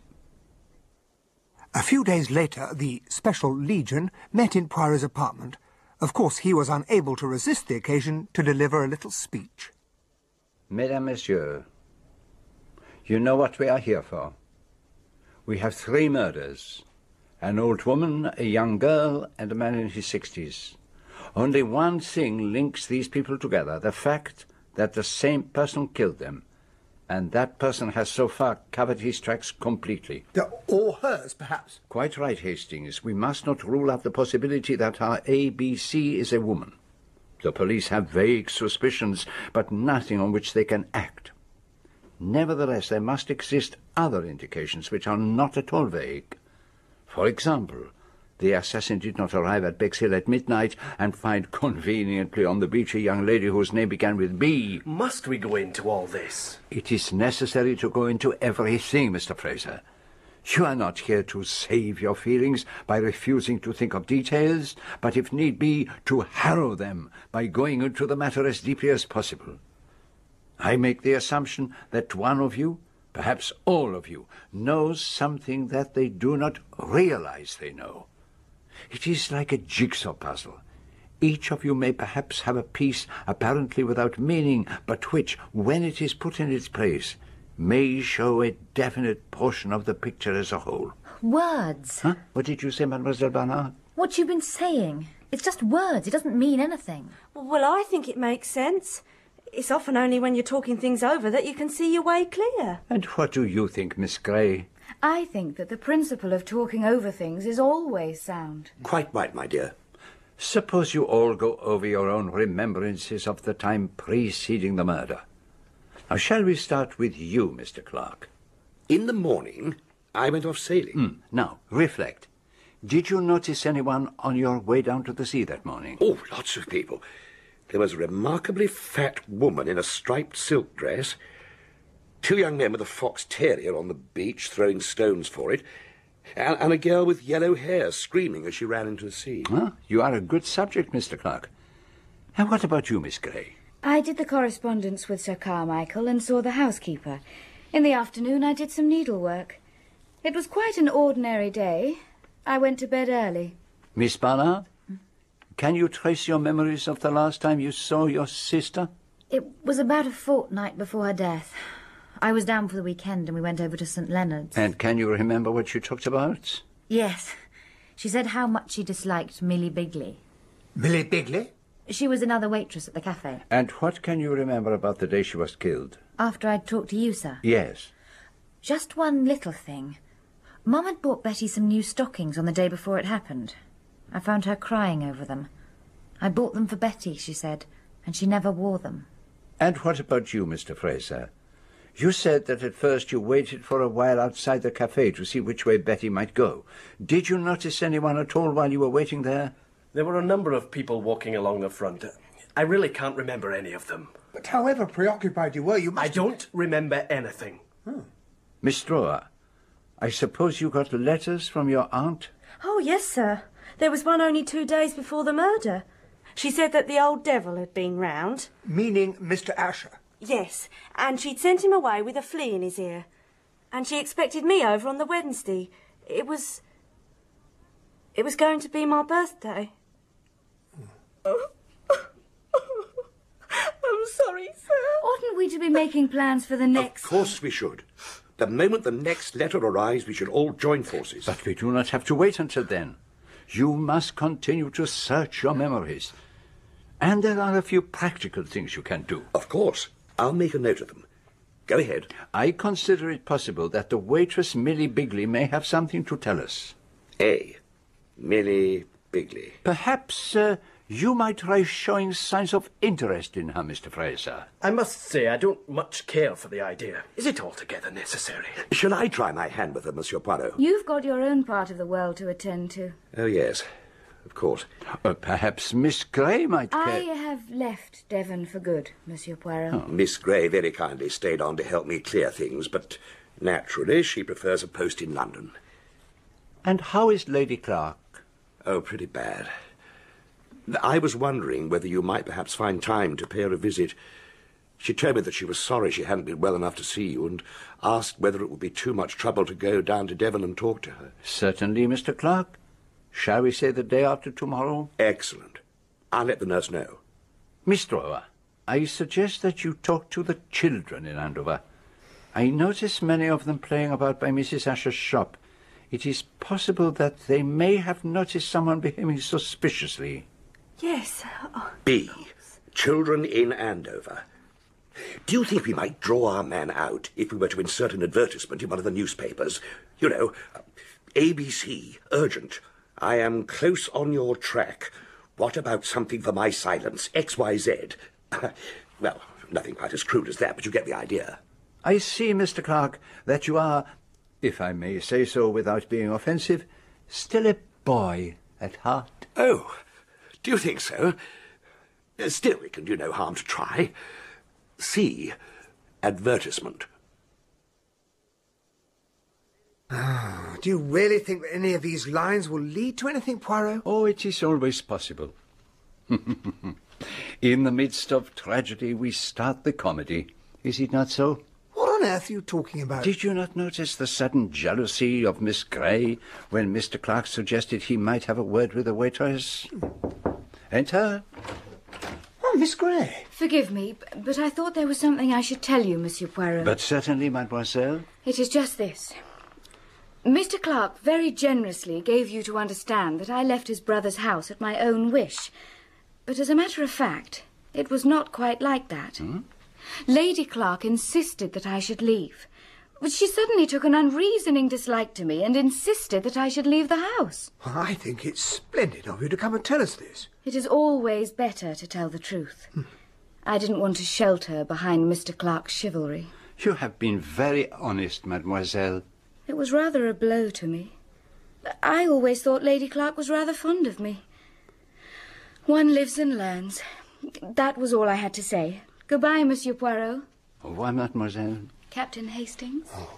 A few days later, the Special Legion met in Poirot's apartment. Of course, he was unable to resist the occasion to deliver a little speech. Mesdames, Messieurs, you know what we are here for. We have three murders. An old woman, a young girl, and a man in his sixties. Only one thing links these people together, the fact that the same person killed them. And that person has so far covered his tracks completely. Or hers, perhaps. Quite right, Hastings. We must not rule out the possibility that our A B C is a woman. The police have vague suspicions, but nothing on which they can act. Nevertheless, there must exist other indications which are not at all vague. For example, the assassin did not arrive at Bexhill at midnight and find conveniently on the beach a young lady whose name began with B. Must we go into all this? It is necessary to go into everything, Mister Fraser. You are not here to save your feelings by refusing to think of details, but if need be, to harrow them by going into the matter as deeply as possible. I make the assumption that one of you, perhaps all of you, knows something that they do not realize they know. It is like a jigsaw puzzle. Each of you may perhaps have a piece apparently without meaning, but which, when it is put in its place, may show a definite portion of the picture as a whole. Words. Huh? What did you say, Mademoiselle Bernard? What you've been saying. It's just words. It doesn't mean anything. Well, I think it makes sense. It's often only when you're talking things over that you can see your way clear. And what do you think, Miss Gray? I think that the principle of talking over things is always sound. Quite right, my dear. Suppose you all go over your own remembrances of the time preceding the murder. Now, shall we start with you, Mister Clark? In the morning, I went off sailing. Mm. Now, reflect. Did you notice anyone on your way down to the sea that morning? Oh, lots of people. There was a remarkably fat woman in a striped silk dress, two young men with a fox terrier on the beach throwing stones for it, and, and a girl with yellow hair screaming as she ran into the sea. Huh? You are a good subject, Mister Clark. And what about you, Miss Gray? I did the correspondence with Sir Carmichael and saw the housekeeper. In the afternoon I did some needlework. It was quite an ordinary day. I went to bed early. Miss Bernard, can you trace your memories of the last time you saw your sister? It was about a fortnight before her death. I was down for the weekend and we went over to St Leonard's. And can you remember what you talked about? Yes. She said how much she disliked Millie Bigley. Millie Bigley? She was another waitress at the cafe. And what can you remember about the day she was killed? After I'd talked to you, sir? Yes. Just one little thing. Mum had bought Betty some new stockings on the day before it happened. I found her crying over them. I bought them for Betty, she said, and she never wore them. And what about you, Mister Fraser? You said that at first you waited for a while outside the cafe to see which way Betty might go. Did you notice anyone at all while you were waiting there? There were a number of people walking along the front. I really can't remember any of them. But however preoccupied you were, you must... I don't remember anything. Hmm. Miss Drower, I suppose you got letters from your aunt? Oh, yes, sir. There was one only two days before the murder. She said that the old devil had been round. Meaning Mister Asher? Yes, and she'd sent him away with a flea in his ear. And she expected me over on the Wednesday. It was... It was going to be my birthday. I'm sorry, sir. Oughtn't we to be making plans for the next... Of course we should. The moment the next letter arrives, we should all join forces. But we do not have to wait until then. You must continue to search your memories. And there are a few practical things you can do. Of course. I'll make a note of them. Go ahead. I consider it possible that the waitress Millie Bigley may have something to tell us. A. Millie Bigley. Perhaps uh, you might try showing signs of interest in her, Mister Fraser. I must say I don't much care for the idea. Is it altogether necessary? Shall I try my hand with her, Monsieur Poirot? You've got your own part of the world to attend to. Oh, yes. Of course. Uh, perhaps Miss Grey might care. I have left Devon for good, Monsieur Poirot. Oh. Miss Grey very kindly stayed on to help me clear things, but naturally she prefers a post in London. And how is Lady Clark? Oh, pretty bad. I was wondering whether you might perhaps find time to pay her a visit. She told me that she was sorry she hadn't been well enough to see you, and asked whether it would be too much trouble to go down to Devon and talk to her. Certainly, Mister Clark. Shall we say the day after tomorrow? Excellent. I'll let the nurse know. Miss Drower, I suggest that you talk to the children in Andover. I notice many of them playing about by Missus Asher's shop. It is possible that they may have noticed someone behaving suspiciously. Yes. Oh. B. Children in Andover. Do you think we might draw our man out if we were to insert an advertisement in one of the newspapers? You know, A B C, urgent. I am close on your track. What about something for my silence? X Y Z. Well, nothing quite as crude as that, but you get the idea. I see, Mister Clark, that you are, if I may say so without being offensive, still a boy at heart. Oh, do you think so? Still, it can do no harm to try. C. Advertisement. Ah, do you really think that any of these lines will lead to anything, Poirot? Oh, it is always possible. In the midst of tragedy, we start the comedy. Is it not so? What on earth are you talking about? Did you not notice the sudden jealousy of Miss Grey when Mister Clark suggested he might have a word with the waitress? Enter. Oh, Miss Grey. Forgive me, but I thought there was something I should tell you, Monsieur Poirot. But certainly, mademoiselle. It is just this. Mister Clark very generously gave you to understand that I left his brother's house at my own wish. But as a matter of fact, it was not quite like that. Hmm? Lady Clark insisted that I should leave. But she suddenly took an unreasoning dislike to me and insisted that I should leave the house. Well, I think it's splendid of you to come and tell us this. It is always better to tell the truth. Hmm. I didn't want to shelter behind Mister Clark's chivalry. You have been very honest, mademoiselle. It was rather a blow to me. I always thought Lady Clark was rather fond of me. One lives and learns. That was all I had to say. Goodbye, Monsieur Poirot. Au revoir, mademoiselle. Captain Hastings. Oh.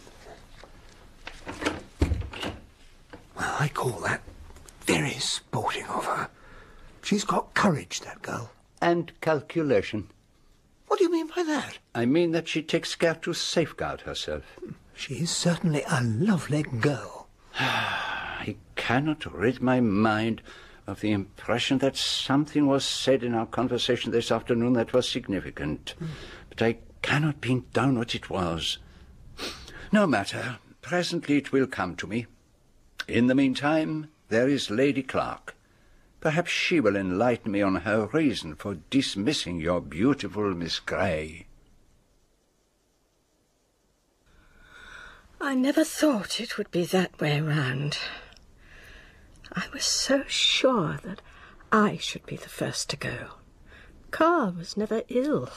Well, I call that very sporting of her. She's got courage, that girl. And calculation. What do you mean by that? I mean that she takes care to safeguard herself. She is certainly a lovely girl. I cannot rid my mind of the impression that something was said in our conversation this afternoon that was significant. Mm. But I cannot pin down what it was. No matter. Presently it will come to me. In the meantime, there is Lady Clark. Perhaps she will enlighten me on her reason for dismissing your beautiful Miss Grey. I never thought it would be that way round. I was so sure that I should be the first to go. Carr was never ill.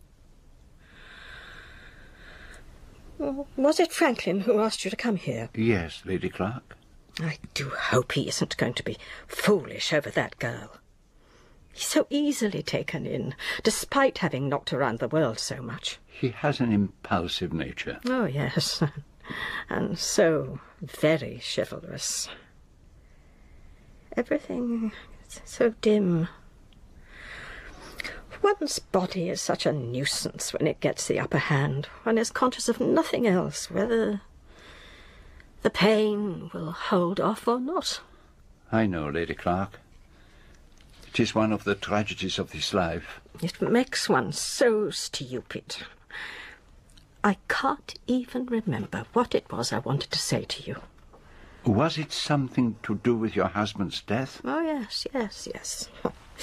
Was it Franklin who asked you to come here? Yes, Lady Clark. I do hope he isn't going to be foolish over that girl. He's so easily taken in, despite having knocked around the world so much. He has an impulsive nature. Oh, yes. And so very chivalrous. Everything is so dim. One's body is such a nuisance when it gets the upper hand. One is conscious of nothing else, whether the pain will hold off or not. I know, Lady Clark. It is one of the tragedies of this life. It makes one so stupid. I can't even remember what it was I wanted to say to you. Was it something to do with your husband's death? Oh, yes, yes, yes.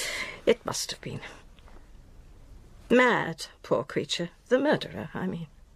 It must have been. Mad, poor creature. The murderer, I mean.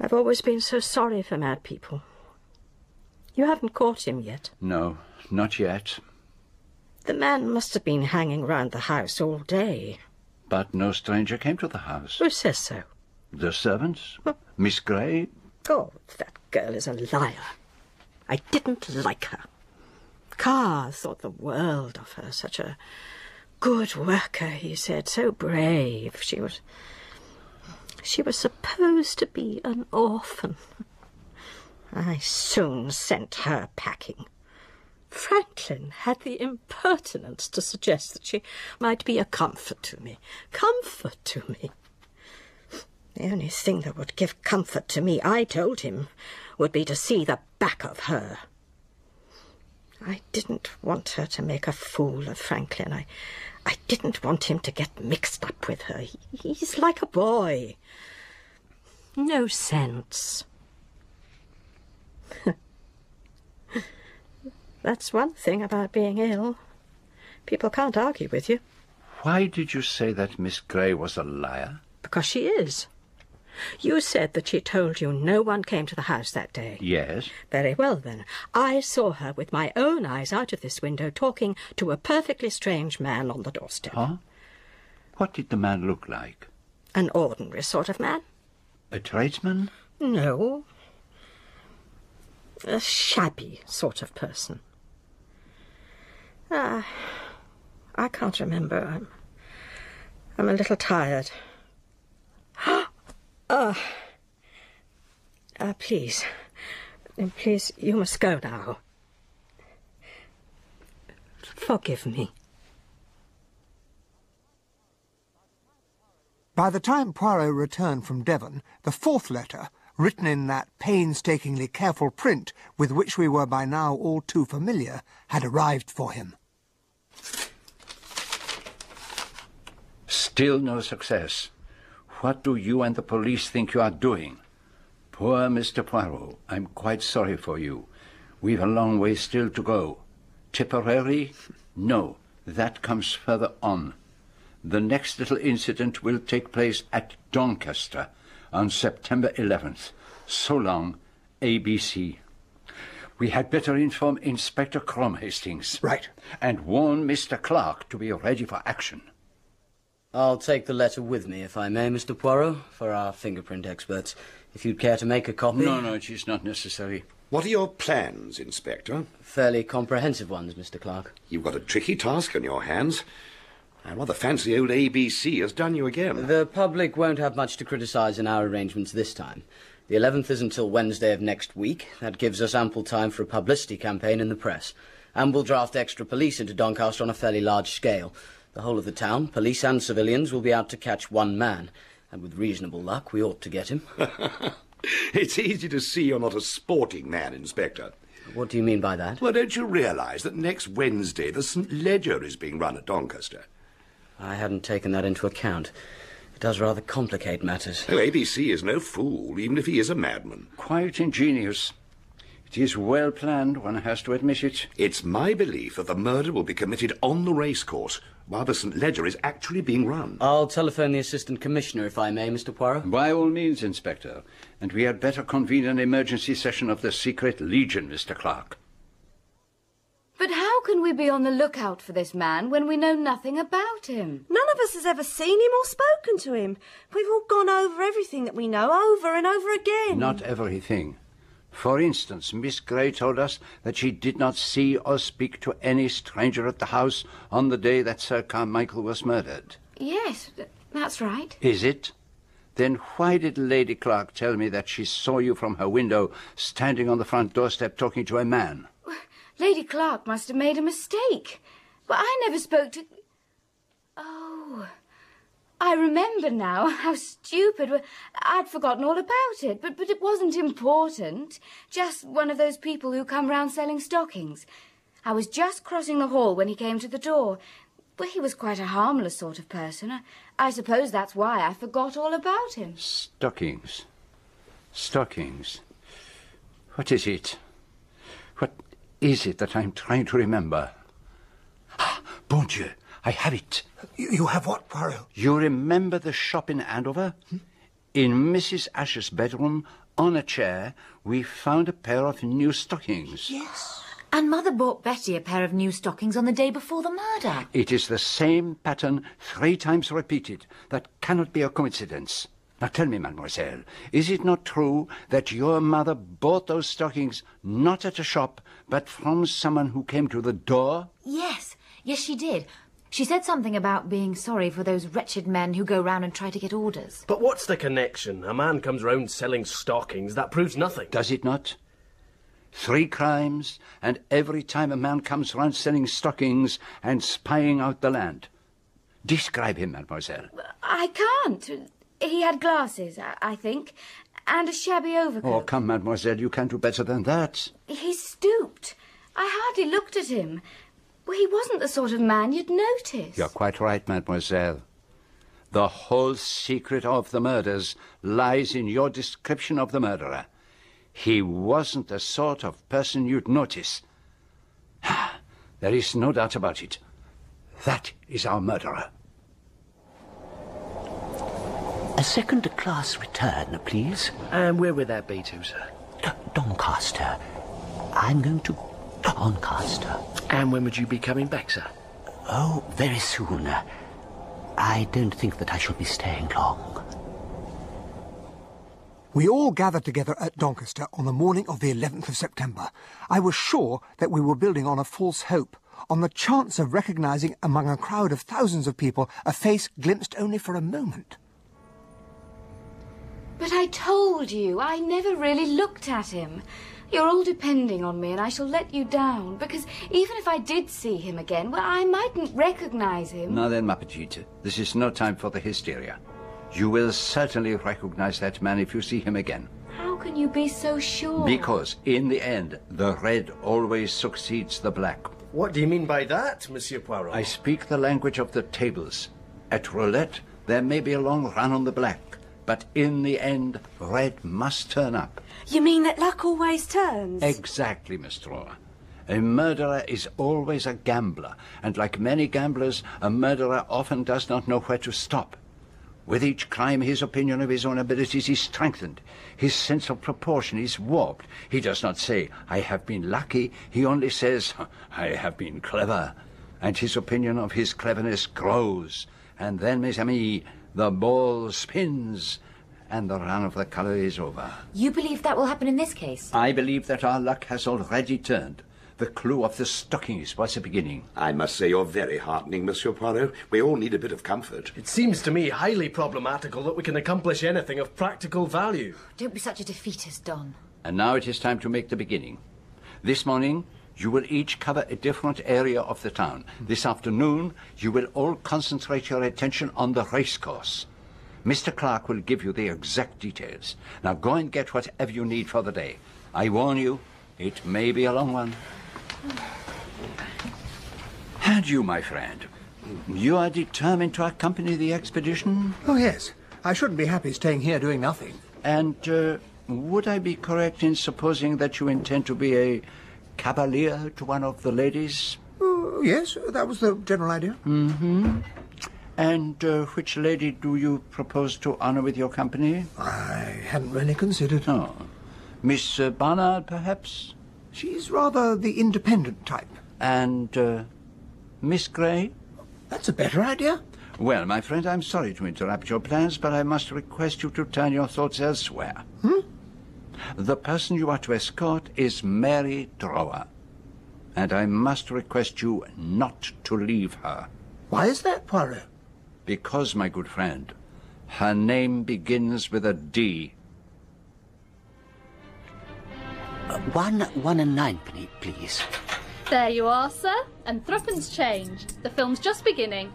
I've always been so sorry for mad people. You haven't caught him yet? No, not yet. The man must have been hanging round the house all day. But no stranger came to the house. Who says so? The servants? Miss Gray? Oh, that girl is a liar. I didn't like her. Carr thought the world of her. Such a good worker, he said. So brave. She was... She was supposed to be an orphan. I soon sent her packing. Franklin had the impertinence to suggest that she might be a comfort to me. Comfort to me. The only thing that would give comfort to me, I told him, would be to see the back of her. I didn't want her to make a fool of Franklin. I, I didn't want him to get mixed up with her. He, he's like a boy. No sense. That's one thing about being ill. People can't argue with you. Why did you say that Miss Gray was a liar? Because she is. You said that she told you no one came to the house that day. Yes. Very well, then. I saw her with my own eyes out of this window talking to a perfectly strange man on the doorstep. Huh? What did the man look like? An ordinary sort of man. A tradesman? No. A shabby sort of person. Ah, I can't remember. I'm, I'm a little tired. Ah, uh, uh, please, please, you must go now. Forgive me. By the time Poirot returned from Devon, the fourth letter, written in that painstakingly careful print with which we were by now all too familiar, had arrived for him. Still no success. What do you and the police think you are doing? Poor Mister Poirot, I'm quite sorry for you. We've a long way still to go. Tipperary? No, that comes further on. The next little incident will take place at Doncaster on September eleventh. So long, A B C. We had better inform Inspector Cromhastings. Right. And warn Mister Clark to be ready for action. I'll take the letter with me, if I may, Mister Poirot, for our fingerprint experts. If you'd care to make a copy... No, no, it is not necessary. What are your plans, Inspector? Fairly comprehensive ones, Mister Clark. You've got a tricky task on your hands. I rather fancy old A B C has done you again. The public won't have much to criticise in our arrangements this time. The eleventh is until Wednesday of next week. That gives us ample time for a publicity campaign in the press. And we'll draft extra police into Doncaster on a fairly large scale. The whole of the town, police and civilians, will be out to catch one man. And with reasonable luck, we ought to get him. It's easy to see you're not a sporting man, Inspector. What do you mean by that? Well, don't you realise that next Wednesday the Saint Ledger is being run at Doncaster? I hadn't taken that into account. It does rather complicate matters. Oh, A B C is no fool, even if he is a madman. Quite ingenious. It is well planned, one has to admit it. It's my belief that the murder will be committed on the racecourse, while the Saint Ledger is actually being run. I'll telephone the Assistant Commissioner, if I may, Mister Poirot. By all means, Inspector. And we had better convene an emergency session of the Secret Legion, Mister Clark. But how can we be on the lookout for this man when we know nothing about him? None of us has ever seen him or spoken to him. We've all gone over everything that we know, over and over again. Not everything. For instance, Miss Gray told us that she did not see or speak to any stranger at the house on the day that Sir Carmichael was murdered. Yes, that's right. Is it? Then why did Lady Clark tell me that she saw you from her window standing on the front doorstep talking to a man? Lady Clark must have made a mistake. But I never spoke to... Oh, I remember now. How stupid. I'd forgotten all about it, but, but it wasn't important. Just one of those people who come round selling stockings. I was just crossing the hall when he came to the door. But he was quite a harmless sort of person. I, I suppose that's why I forgot all about him. Stockings. Stockings. What is it? What is it that I'm trying to remember? Ah, bon Dieu, I have it. You, you have what, Poirot? You remember the shop in Andover? Hmm? In Missus Asher's bedroom on a chair, we found a pair of new stockings. Yes. And Mother bought Betty a pair of new stockings on the day before the murder. It is the same pattern three times repeated. That cannot be a coincidence. Now tell me, mademoiselle, is it not true that your mother bought those stockings not at a shop, but from someone who came to the door? Yes, yes, she did. She said something about being sorry for those wretched men who go round and try to get orders. But what's the connection? A man comes round selling stockings. That proves nothing. Does it not? Three crimes, and every time a man comes round selling stockings and spying out the land. Describe him, mademoiselle. I can't. He had glasses, I think, and a shabby overcoat. Oh, come, mademoiselle, you can do better than that. He stooped. I hardly looked at him. Well, he wasn't the sort of man you'd notice. You're quite right, mademoiselle. The whole secret of the murders lies in your description of the murderer. He wasn't the sort of person you'd notice. There is no doubt about it. That is our murderer. A second-class return, please. And where would that be to, sir? D- Doncaster. I'm going to Doncaster. And when would you be coming back, sir? Oh, very soon. I don't think that I shall be staying long. We all gathered together at Doncaster on the morning of the eleventh of September. I was sure that we were building on a false hope, on the chance of recognising among a crowd of thousands of people a face glimpsed only for a moment. But I told you, I never really looked at him. You're all depending on me, and I shall let you down, because even if I did see him again, well, I mightn't recognise him. Now then, ma petite, this is no time for the hysteria. You will certainly recognise that man if you see him again. How can you be so sure? Because, in the end, the red always succeeds the black. What do you mean by that, Monsieur Poirot? I speak the language of the tables. At roulette, there may be a long run on the black, but in the end, red must turn up. You mean that luck always turns? Exactly, Miss Straw. A murderer is always a gambler, and like many gamblers, a murderer often does not know where to stop. With each crime, his opinion of his own abilities is strengthened. His sense of proportion is warped. He does not say, I have been lucky. He only says, I have been clever. And his opinion of his cleverness grows. And then, mes amis, the ball spins, and the run of the colour is over. You believe that will happen in this case? I believe that our luck has already turned. The clue of the stockings was the beginning. I must say you're very heartening, Monsieur Poirot. We all need a bit of comfort. It seems to me highly problematical that we can accomplish anything of practical value. Don't be such a defeatist, Don. And now it is time to make the beginning. This morning, you will each cover a different area of the town. This afternoon, you will all concentrate your attention on the racecourse. Mister Clark will give you the exact details. Now go and get whatever you need for the day. I warn you, it may be a long one. And you, my friend, you are determined to accompany the expedition? Oh, yes. I shouldn't be happy staying here doing nothing. And uh, would I be correct in supposing that you intend to be a cavalier to one of the ladies? Uh, yes, that was the general idea. Mm-hmm. And uh, which lady do you propose to honour with your company? I hadn't really considered. Oh. Miss uh, Barnard, perhaps? She's rather the independent type. And uh, Miss Gray? That's a better idea. Well, my friend, I'm sorry to interrupt your plans, but I must request you to turn your thoughts elsewhere. Hmm? The person you are to escort is Mary Drower, and I must request you not to leave her. Why is that, Poirot? Because, my good friend, her name begins with a D. Uh, one, one and ninepenny, please. There you are, sir, and threepence change. The film's just beginning.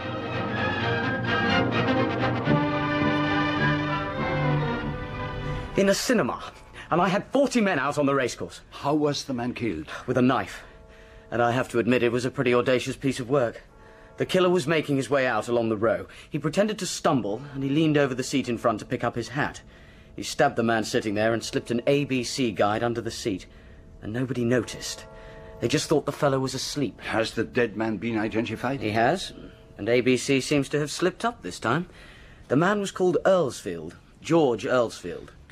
In a cinema, and I had forty men out on the racecourse. How was the man killed? With a knife. And I have to admit it was a pretty audacious piece of work. The killer was making his way out along the row. He pretended to stumble, and he leaned over the seat in front to pick up his hat. He stabbed the man sitting there and slipped an A B C guide under the seat. And nobody noticed. They just thought the fellow was asleep. Has the dead man been identified? He has, and A B C seems to have slipped up this time. The man was called Earlsfield, George Earlsfield.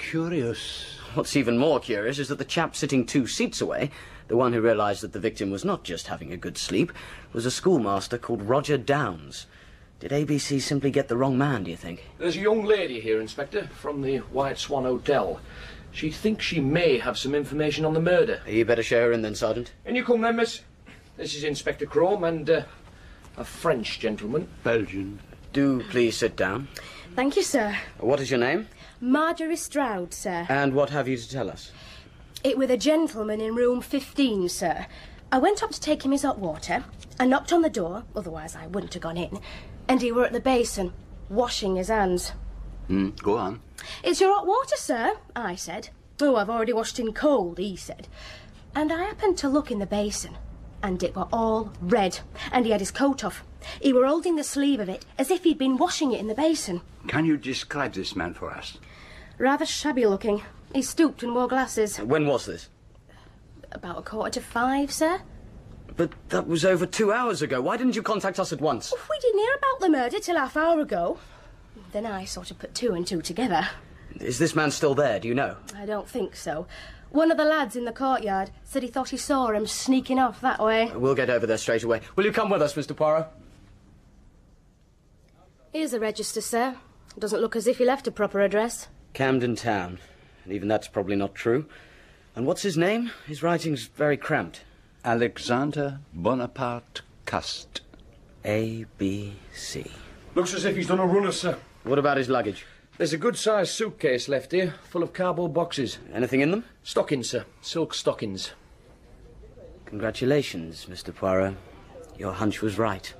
curious. What's even more curious is that the chap sitting two seats away, the one who realised that the victim was not just having a good sleep, was a schoolmaster called Roger Downs. Did A B C simply get the wrong man, do you think? There's a young lady here, Inspector, from the White Swan Hotel. She thinks she may have some information on the murder. You better show her in then, Sergeant. In you come then, miss. This is Inspector Crome and uh, a French gentleman. Belgian. Do please sit down. Thank you, sir. What is your name? Marjorie Stroud, sir. And what have you to tell us? It were the gentleman in room fifteen, sir. I went up to take him his hot water. I knocked on the door, otherwise I wouldn't have gone in. And he were at the basin, washing his hands. Mm, go on. It's your hot water, sir, I said. Oh, I've already washed in cold, he said. And I happened to look in the basin, and it were all red, and he had his coat off. He were holding the sleeve of it as if he'd been washing it in the basin. Can you describe this man for us? Rather shabby looking. He stooped and wore glasses. When was this? About a quarter to five, sir. But that was over two hours ago. Why didn't you contact us at once? We didn't hear about the murder till half hour ago. Then I sort of put two and two together. Is this man still there, do you know? I don't think so. One of the lads in the courtyard said he thought he saw him sneaking off that way. We'll get over there straight away. Will you come with us, Mister Poirot? Here's the register, sir. Doesn't look as if he left a proper address. Camden Town. And even that's probably not true. And what's his name? His writing's very cramped. Alexander Bonaparte Cust. A B C. Looks as if he's done a runner, sir. What about his luggage? There's a good-sized suitcase left here, full of cardboard boxes. Anything in them? Stockings, sir. Silk stockings. Congratulations, Mister Poirot. Your hunch was right.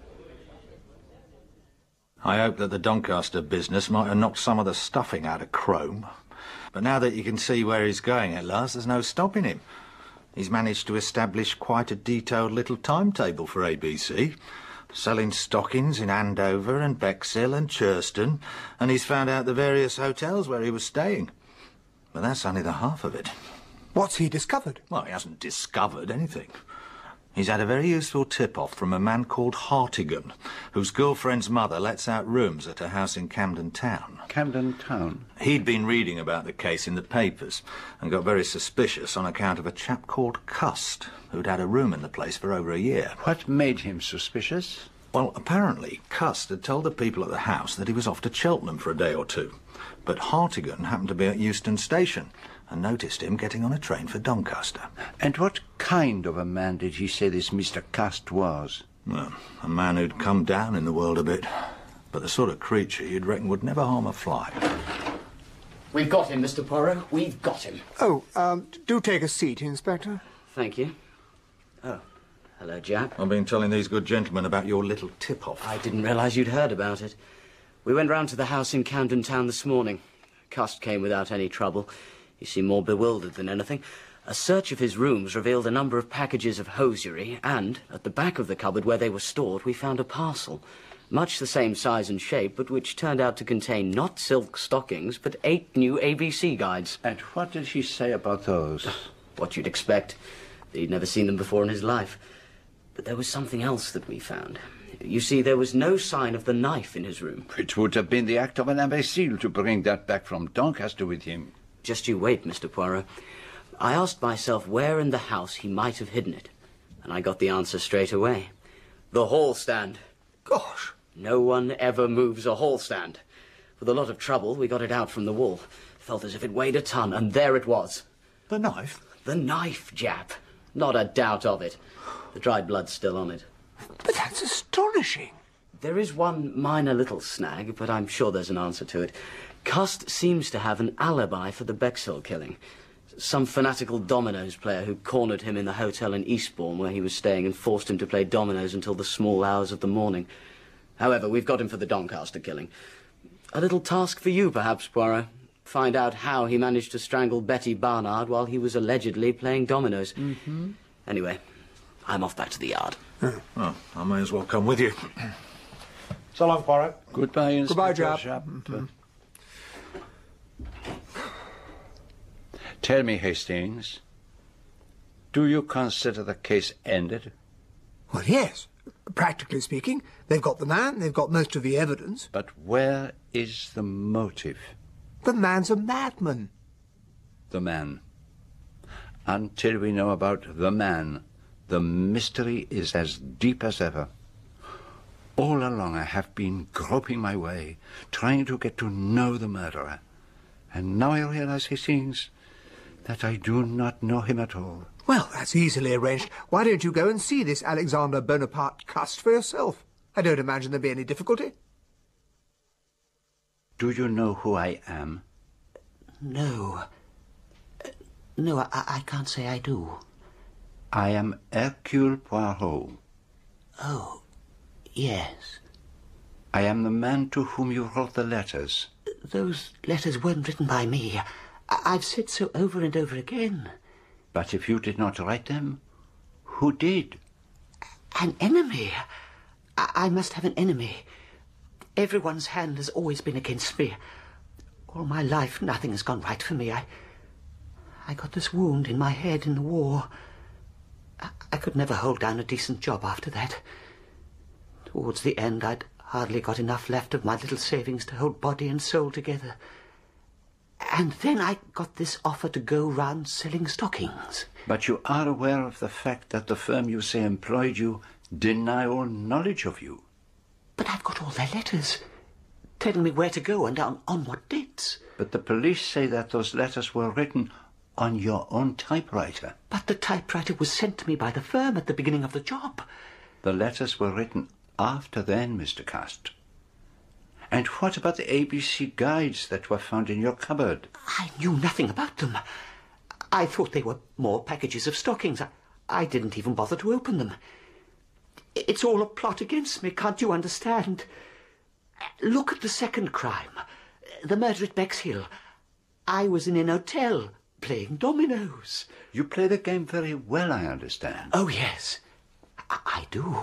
I hope that the Doncaster business might have knocked some of the stuffing out of Crome. But now that you can see where he's going at last, there's no stopping him. He's managed to establish quite a detailed little timetable for A B C, selling stockings in Andover and Bexhill and Churston, and he's found out the various hotels where he was staying. But that's only the half of it. What's he discovered? Well, he hasn't discovered anything. He's had a very useful tip-off from a man called Hartigan, whose girlfriend's mother lets out rooms at her house in Camden Town. Camden Town? He'd been reading about the case in the papers and got very suspicious on account of a chap called Cust, who'd had a room in the place for over a year. What made him suspicious? Well, apparently, Cust had told the people at the house that he was off to Cheltenham for a day or two. But Hartigan happened to be at Euston Station and noticed him getting on a train for Doncaster. And what kind of a man did he say this Mister Cust was? Well, a man who'd come down in the world a bit, but the sort of creature you'd reckon would never harm a fly. We've got him, Mister Poirot. We've got him. Oh, um, do take a seat, Inspector. Thank you. Oh, hello, Jap. I've been telling these good gentlemen about your little tip-off. I didn't realise you'd heard about it. We went round to the house in Camden Town this morning. Cust came without any trouble. He seemed more bewildered than anything. A search of his rooms revealed a number of packages of hosiery, and at the back of the cupboard where they were stored, we found a parcel, much the same size and shape, but which turned out to contain not silk stockings, but eight new A B C guides. And what did he say about those? What you'd expect. He'd never seen them before in his life. But there was something else that we found. You see, there was no sign of the knife in his room. It would have been the act of an imbecile to bring that back from Doncaster with him. Just you wait, Mister Poirot. I asked myself where in the house he might have hidden it, and I got the answer straight away. The hall stand. Gosh! No one ever moves a hall stand. With a lot of trouble, we got it out from the wall. Felt as if it weighed a ton, and there it was. The knife? The knife, Jap. Not a doubt of it. The dried blood's still on it. But that's astonishing. There is one minor little snag, but I'm sure there's an answer to it. Cust seems to have an alibi for the Bexhill killing. Some fanatical dominoes player who cornered him in the hotel in Eastbourne where he was staying and forced him to play dominoes until the small hours of the morning. However, we've got him for the Doncaster killing. A little task for you, perhaps, Poirot. Find out how he managed to strangle Betty Barnard while he was allegedly playing dominoes. Mm-hmm. Anyway, I'm off back to the yard. Well, I may as well come with you. So long, Poirot. Goodbye, Inspector. Goodbye, Jap. Jap. Mm-hmm. Tell me, Hastings, do you consider the case ended? Well, yes. Practically speaking, they've got the man, they've got most of the evidence. But where is the motive? The man's a madman. the man. Until we know about the man, the mystery is as deep as ever. All along I have been groping my way, trying to get to know the murderer. And now I realize, he seems, that I do not know him at all. Well, that's easily arranged. Why don't you go and see this Alexander Bonaparte Cust for yourself? I don't imagine there'll be any difficulty. Do you know who I am? No. Uh, no, I, I can't say I do. I am Hercule Poirot. Oh, yes. I am the man to whom you wrote the letters. Those letters weren't written by me. I I've said so over and over again. But if you did not write them, who did? An enemy. I, I must have an enemy. Everyone's hand has always been against me. All my life, nothing has gone right for me. I, I got this wound in my head in the war. I, I could never hold down a decent job after that. Towards the end, I'd hardly got enough left of my little savings to hold body and soul together. And then I got this offer to go round selling stockings. But you are aware of the fact that the firm you say employed you deny all knowledge of you. But I've got all their letters, telling me where to go and on, on what dates. But the police say that those letters were written on your own typewriter. But the typewriter was sent to me by the firm at the beginning of the job. The letters were written after then, Mister Cust. And what about the A B C guides that were found in your cupboard? I knew nothing about them. I thought they were more packages of stockings. I, I didn't even bother to open them. It's all a plot against me, can't you understand? Look at the second crime, the murder at Bexhill. I was in an hotel playing dominoes. You play the game very well, I understand. Oh, yes, I, I do.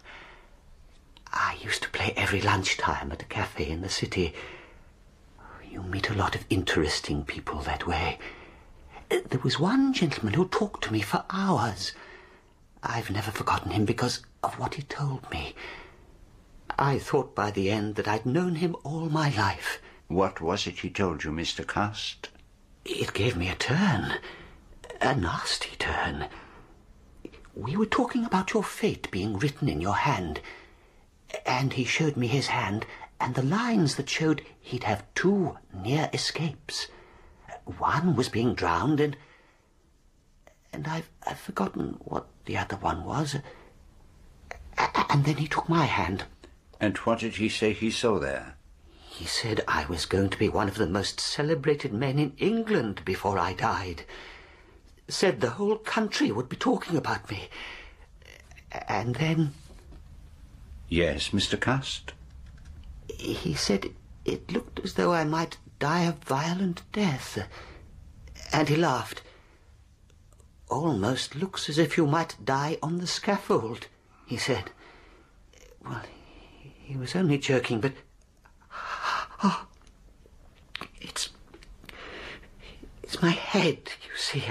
I used to play every lunchtime at a cafe in the city. You meet a lot of interesting people that way. There was one gentleman who talked to me for hours. I've never forgotten him because of what he told me. I thought by the end that I'd known him all my life. What was it he told you, Mister Cust? It gave me a turn. A nasty turn. We were talking about your fate being written in your hand. And he showed me his hand and the lines that showed he'd have two near escapes. One was being drowned and... And I've, I've forgotten what the other one was. And then he took my hand. And what did he say he saw there? He said I was going to be one of the most celebrated men in England before I died. Said the whole country would be talking about me. And then... Yes, Mister Cust? He said it looked as though I might die a violent death. And he laughed. Almost looks as if you might die on the scaffold, he said. Well, he was only joking, but... Oh, it's... It's my head, you see.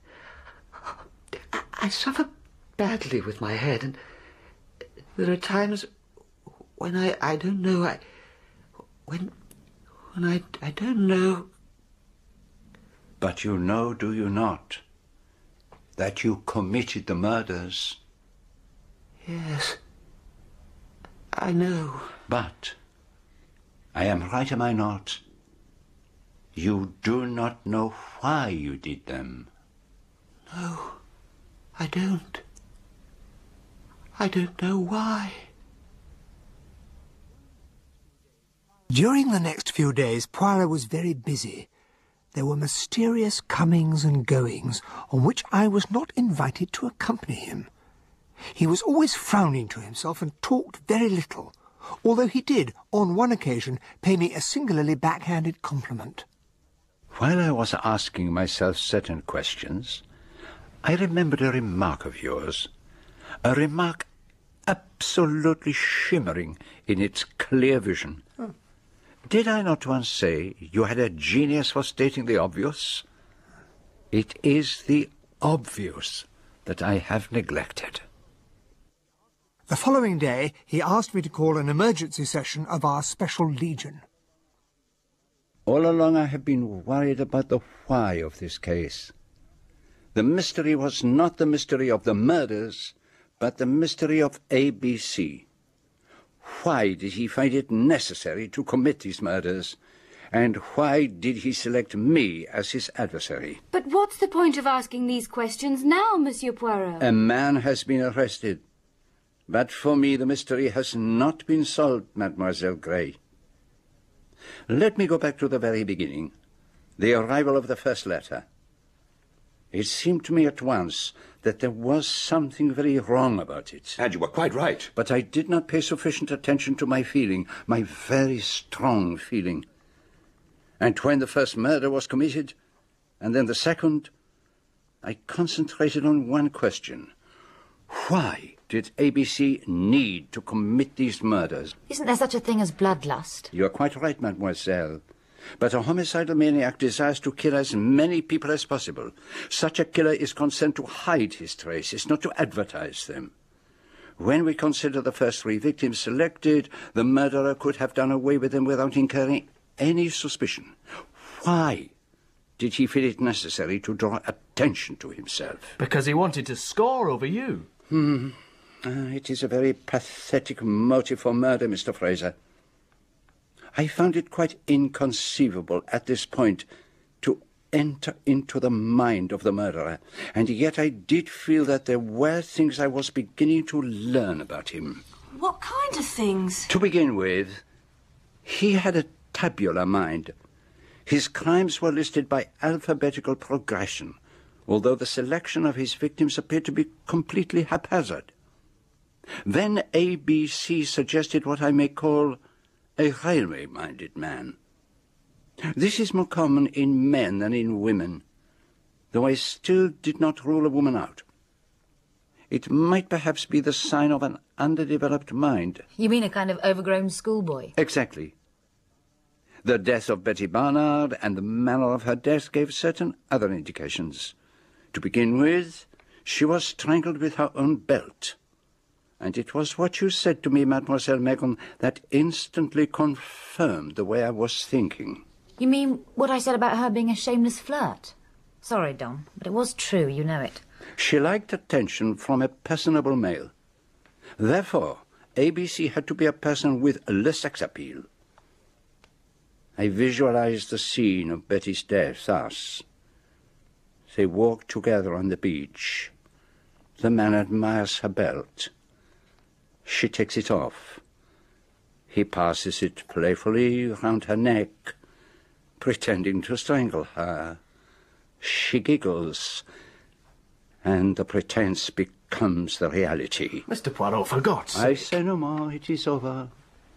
I, I suffer badly with my head, and there are times when I, I don't know, I... When... When I, I don't know... But you know, do you not, that you committed the murders? Yes, I know. But, I am right, am I not? You do not know why you did them. No, I don't. I don't know why. During the next few days, Poirot was very busy. There were mysterious comings and goings on which I was not invited to accompany him. He was always frowning to himself and talked very little, although he did, on one occasion, pay me a singularly backhanded compliment. While I was asking myself certain questions, I remembered a remark of yours, a remark absolutely shimmering in its clear vision. Oh. Did I not once say you had a genius for stating the obvious? It is the obvious that I have neglected. The following day, he asked me to call an emergency session of our Special Legion. All along I have been worried about the why of this case. The mystery was not the mystery of the murders, but the mystery of A B C. Why did he find it necessary to commit these murders? And why did he select me as his adversary? But what's the point of asking these questions now, Monsieur Poirot? A man has been arrested. But for me the mystery has not been solved, Mademoiselle Grey. Let me go back to the very beginning, the arrival of the first letter. It seemed to me at once that there was something very wrong about it. And you were quite right. But I did not pay sufficient attention to my feeling, my very strong feeling. And when the first murder was committed, and then the second, I concentrated on one question. Why did A B C need to commit these murders? Isn't there such a thing as bloodlust? You are quite right, mademoiselle. But a homicidal maniac desires to kill as many people as possible. Such a killer is concerned to hide his traces, not to advertise them. When we consider the first three victims selected, the murderer could have done away with them without incurring any suspicion. Why did he feel it necessary to draw attention to himself? Because he wanted to score over you. Hmm. Uh, it is a very pathetic motive for murder, Mister Fraser. I found it quite inconceivable at this point to enter into the mind of the murderer, and yet I did feel that there were things I was beginning to learn about him. What kind of things? To begin with, he had a tabular mind. His crimes were listed by alphabetical progression, although the selection of his victims appeared to be completely haphazard. Then A B C suggested what I may call a railway-minded man. This is more common in men than in women, though I still did not rule a woman out. It might perhaps be the sign of an underdeveloped mind. You mean a kind of overgrown schoolboy? Exactly. The death of Betty Barnard and the manner of her death gave certain other indications. To begin with, she was strangled with her own belt. And it was what you said to me, Mademoiselle Megan, that instantly confirmed the way I was thinking. You mean what I said about her being a shameless flirt? Sorry, Don, but it was true, you know it. She liked attention from a personable male. Therefore, A B C had to be a person with le sex appeal. I visualized the scene of Betty's death thus. They walk together on the beach. The man admires her belt. She takes it off. He passes it playfully round her neck, pretending to strangle her. She giggles, and the pretense becomes the reality. Mister Poirot, for God's sake. I say no more. It is over.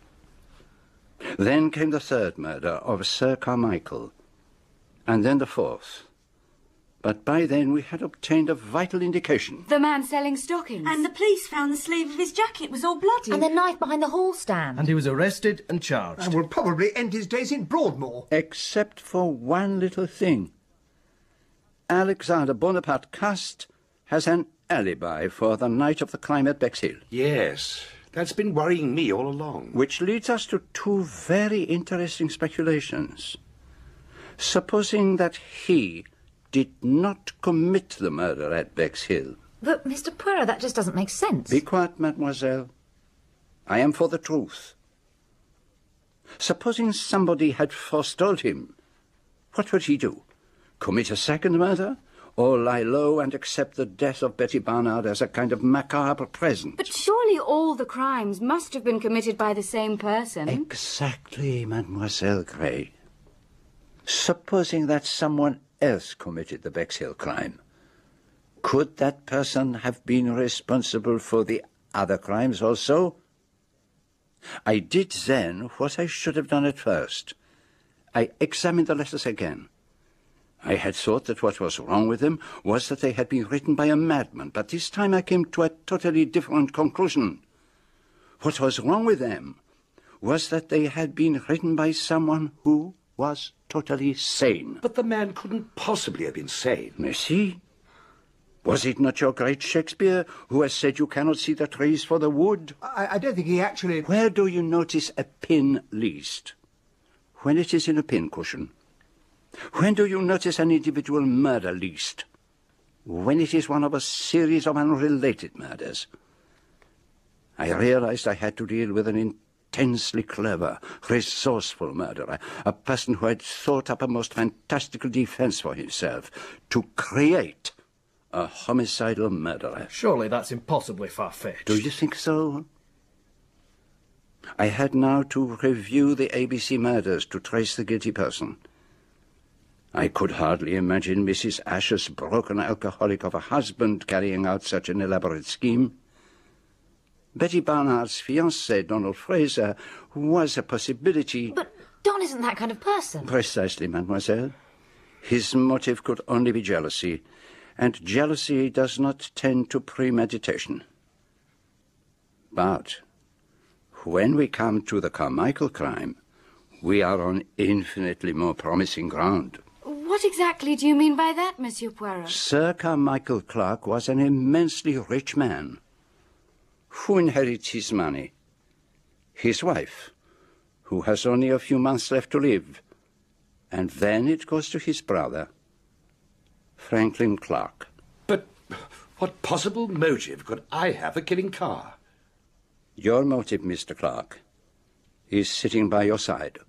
Then came the third murder of Sir Carmichael, and then the fourth. But by then we had obtained a vital indication. The man selling stockings. And the police found the sleeve of his jacket was all bloody. And the knife behind the hall stand. And he was arrested and charged. And will probably end his days in Broadmoor. Except for one little thing. Alexander Bonaparte Cust has an alibi for the night of the crime at Bexhill. Yes, that's been worrying me all along. Which leads us to two very interesting speculations. Supposing that he did not commit the murder at Bexhill. But, Mister Poirot, that just doesn't make sense. Be quiet, mademoiselle. I am for the truth. Supposing somebody had forestalled him, what would he do? Commit a second murder? Or lie low and accept the death of Betty Barnard as a kind of macabre present? But surely all the crimes must have been committed by the same person. Exactly, Mademoiselle Grey. Supposing that someone else committed the Bexhill crime, could that person have been responsible for the other crimes also? I did then what I should have done at first. I examined the letters again. I had thought that what was wrong with them was that they had been written by a madman, but this time I came to a totally different conclusion. What was wrong with them was that they had been written by someone who was totally sane. But the man couldn't possibly have been sane. Merci. Was it not your great Shakespeare who has said you cannot see the trees for the wood? I, I don't think he actually... Where do you notice a pin least? When it is in a pincushion. When do you notice an individual murder least? When it is one of a series of unrelated murders. I realized I had to deal with an intensely clever, resourceful murderer, a person who had thought up a most fantastical defense for himself to create a homicidal murderer. Surely that's impossibly far-fetched. Do you think so? I had now to review the A B C murders to trace the guilty person. I could hardly imagine Missus Asher's broken alcoholic of a husband carrying out such an elaborate scheme. Betty Barnard's fiancé, Donald Fraser, was a possibility. But Don isn't that kind of person. Precisely, mademoiselle. His motive could only be jealousy, and jealousy does not tend to premeditation. But when we come to the Carmichael crime, we are on infinitely more promising ground. What exactly do you mean by that, Monsieur Poirot? Sir Carmichael Clark was an immensely rich man. Who inherits his money? His wife, who has only a few months left to live. And then it goes to his brother, Franklin Clark. But what possible motive could I have for killing Carr? Your motive, Mister Clark, is sitting by your side.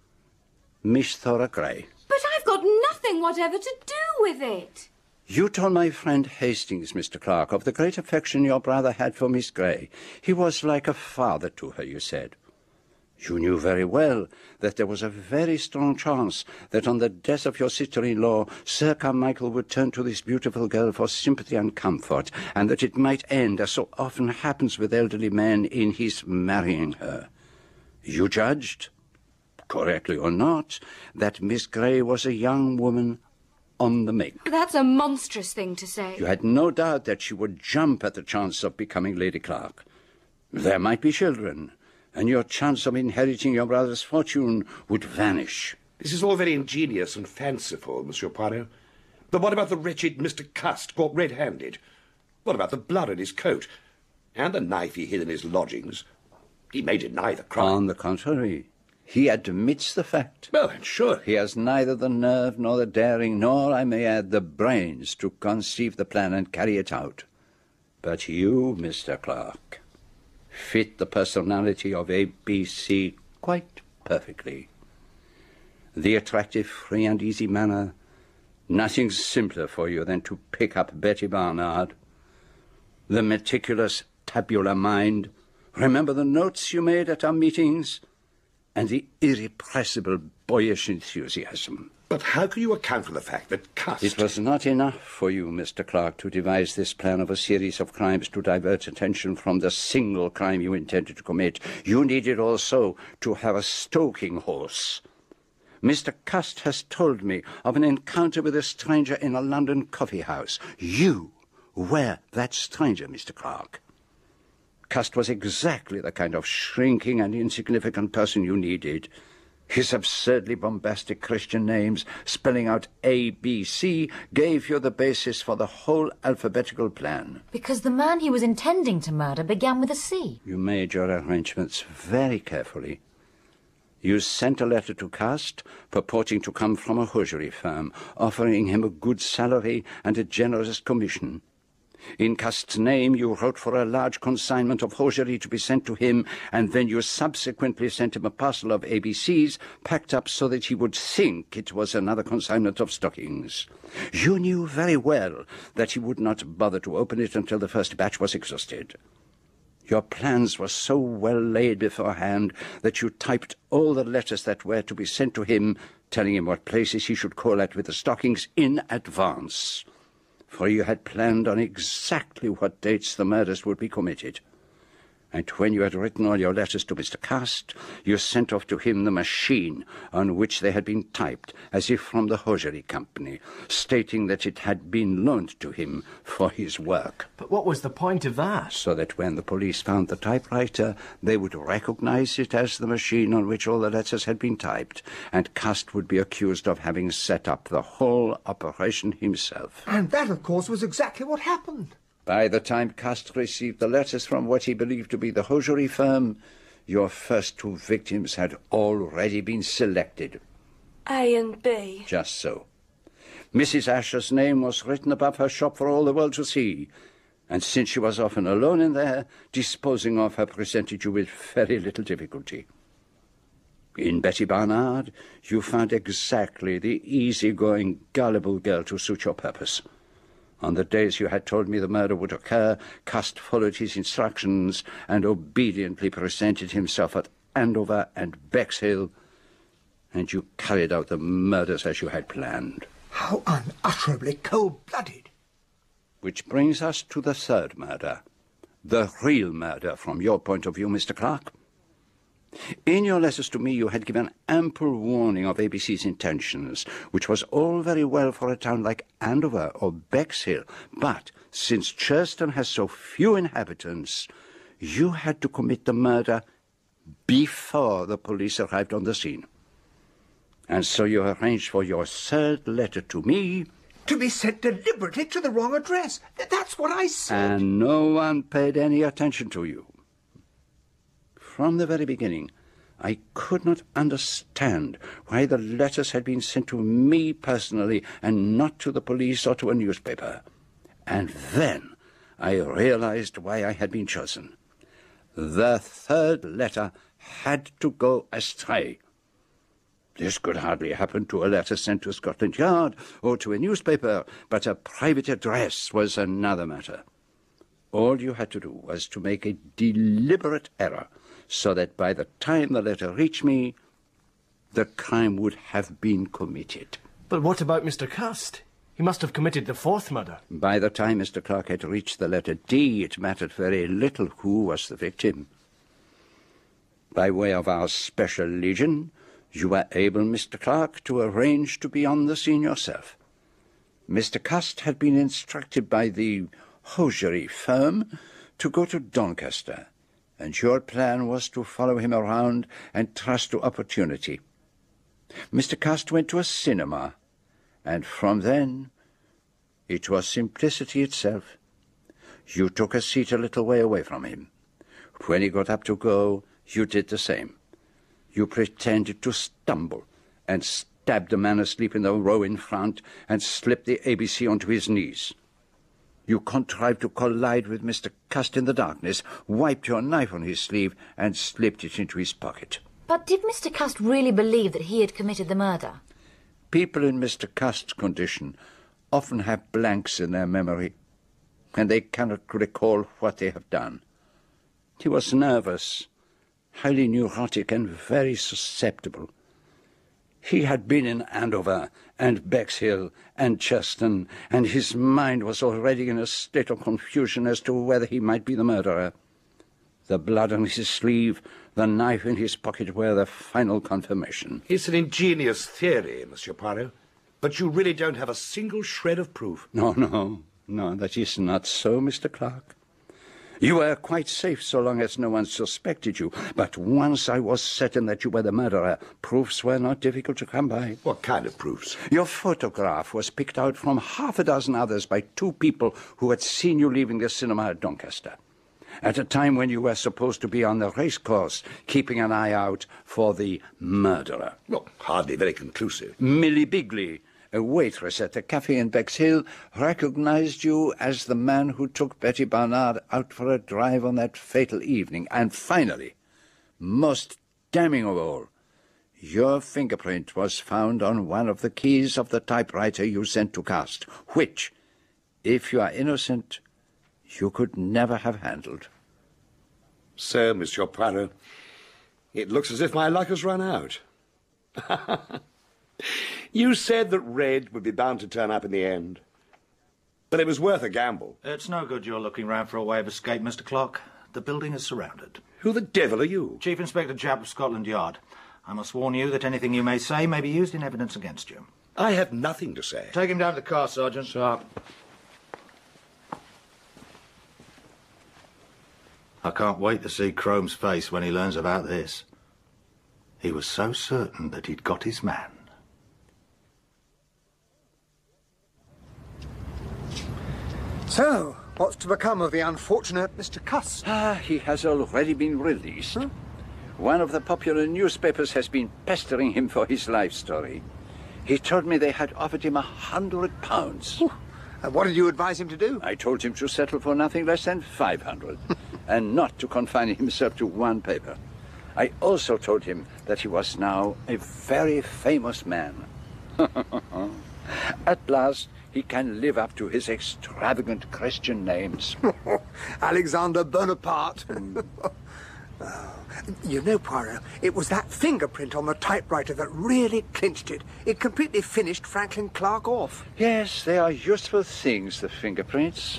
Miss Thora Gray. But I've got nothing whatever to do with it. You told my friend Hastings, Mister Clark, of the great affection your brother had for Miss Gray. He was like a father to her, you said. You knew very well that there was a very strong chance that on the death of your sister-in-law, Sir Carmichael would turn to this beautiful girl for sympathy and comfort, and that it might end, as so often happens with elderly men, in his marrying her. You judged, correctly or not, that Miss Gray was a young woman on the make. That's a monstrous thing to say. You had no doubt that she would jump at the chance of becoming Lady Clark. There might be children, and your chance of inheriting your brother's fortune would vanish. This is all very ingenious and fanciful, Monsieur Poirot. But what about the wretched Mister Cust caught red-handed? What about the blood on his coat? And the knife he hid in his lodgings? He may deny the crime. On the contrary, he admits the fact. Well, then, sure. He has neither the nerve nor the daring, nor, I may add, the brains to conceive the plan and carry it out. But you, Mister Clark, fit the personality of A B C quite perfectly. The attractive, free and easy manner, nothing simpler for you than to pick up Betty Barnard. The meticulous tabular mind, remember the notes you made at our meetings, and the irrepressible boyish enthusiasm. But how can you account for the fact that Cust... It was not enough for you, Mister Clark, to devise this plan of a series of crimes to divert attention from the single crime you intended to commit. You needed also to have a stoking horse. Mister Cust has told me of an encounter with a stranger in a London coffee house. You were that stranger, Mister Clark. Cust was exactly the kind of shrinking and insignificant person you needed. His absurdly bombastic Christian names, spelling out A B C, gave you the basis for the whole alphabetical plan. Because the man he was intending to murder began with a C. You made your arrangements very carefully. You sent a letter to Cust, purporting to come from a hosiery firm, offering him a good salary and a generous commission. In Cust's name, you wrote for a large consignment of hosiery to be sent to him, and then you subsequently sent him a parcel of A B Cs, packed up so that he would think it was another consignment of stockings. You knew very well that he would not bother to open it until the first batch was exhausted. Your plans were so well laid beforehand that you typed all the letters that were to be sent to him, telling him what places he should call at with the stockings in advance. For you had planned on exactly what dates the murders would be committed. And when you had written all your letters to Mister Cust, you sent off to him the machine on which they had been typed, as if from the hosiery company, stating that it had been loaned to him for his work. But what was the point of that? So that when the police found the typewriter, they would recognize it as the machine on which all the letters had been typed, and Cust would be accused of having set up the whole operation himself. And that, of course, was exactly what happened. By the time Cust received the letters from what he believed to be the hosiery firm, your first two victims had already been selected. A and B. Just so. Missus Asher's name was written above her shop for all the world to see, and since she was often alone in there, disposing of her presented you with very little difficulty. In Betty Barnard, you found exactly the easy-going, gullible girl to suit your purpose. On the days you had told me the murder would occur, Cust followed his instructions and obediently presented himself at Andover and Bexhill, and you carried out the murders as you had planned. How unutterably cold-blooded. Which brings us to the third murder. The real murder from your point of view, Mister Clark. In your letters to me, you had given ample warning of A B C's intentions, which was all very well for a town like Andover or Bexhill. But since Churston has so few inhabitants, you had to commit the murder before the police arrived on the scene. And so you arranged for your third letter to me to be sent deliberately to the wrong address. That's what I said. And no one paid any attention to you. From the very beginning, I could not understand why the letters had been sent to me personally and not to the police or to a newspaper. And then I realized why I had been chosen. The third letter had to go astray. This could hardly happen to a letter sent to Scotland Yard or to a newspaper, but a private address was another matter. All you had to do was to make a deliberate error, so that by the time the letter reached me, the crime would have been committed. But what about Mister Cust? He must have committed the fourth murder. By the time Mister Clark had reached the letter D, it mattered very little who was the victim. By way of our special legion, you were able, Mister Clark, to arrange to be on the scene yourself. Mister Cust had been instructed by the hosiery firm to go to Doncaster, and your plan was to follow him around and trust to opportunity. Mister Cust went to a cinema, and from then it was simplicity itself. You took a seat a little way away from him. When he got up to go, you did the same. You pretended to stumble and stabbed the man asleep in the row in front and slipped the A B C onto his knees. You contrived to collide with Mister Cust in the darkness, wiped your knife on his sleeve, and slipped it into his pocket. But did Mister Cust really believe that he had committed the murder? People in Mister Cust's condition often have blanks in their memory, and they cannot recall what they have done. He was nervous, highly neurotic, and very susceptible. He had been in Andover and Bexhill and Churston, and his mind was already in a state of confusion as to whether he might be the murderer. The blood on his sleeve, the knife in his pocket were the final confirmation. It's an ingenious theory, Monsieur Poirot, but you really don't have a single shred of proof. No, no, no, that is not so, Mister Clark. You were quite safe so long as no one suspected you, but once I was certain that you were the murderer, proofs were not difficult to come by. What kind of proofs? Your photograph was picked out from half a dozen others by two people who had seen you leaving the cinema at Doncaster, at a time when you were supposed to be on the racecourse, keeping an eye out for the murderer. Well, hardly very conclusive. Millie Bigley, a waitress at the cafe in Bexhill, recognized you as the man who took Betty Barnard out for a drive on that fatal evening. And finally, most damning of all, your fingerprint was found on one of the keys of the typewriter you sent to Cust, which, if you are innocent, you could never have handled. So, Monsieur Poirot, it looks as if my luck has run out. You said that Red would be bound to turn up in the end. But it was worth a gamble. It's no good you're looking round for a way of escape, Mister Clark. The building is surrounded. Who the devil are you? Chief Inspector Japp of Scotland Yard. I must warn you that anything you may say may be used in evidence against you. I have nothing to say. Take him down to the car, Sergeant. Sir. I can't wait to see Chrome's face when he learns about this. He was so certain that he'd got his man. So, what's to become of the unfortunate Mister Cust? Ah, he has already been released. Huh? One of the popular newspapers has been pestering him for his life story. He told me they had offered him a hundred pounds. And what did you advise him to do? I told him to settle for nothing less than five hundred, and not to confine himself to one paper. I also told him that he was now a very famous man. At last, he can live up to his extravagant Christian names. Alexander Bonaparte. Oh, you know, Poirot, it was that fingerprint on the typewriter that really clinched it. It completely finished Franklin Clark off. Yes, they are useful things, the fingerprints.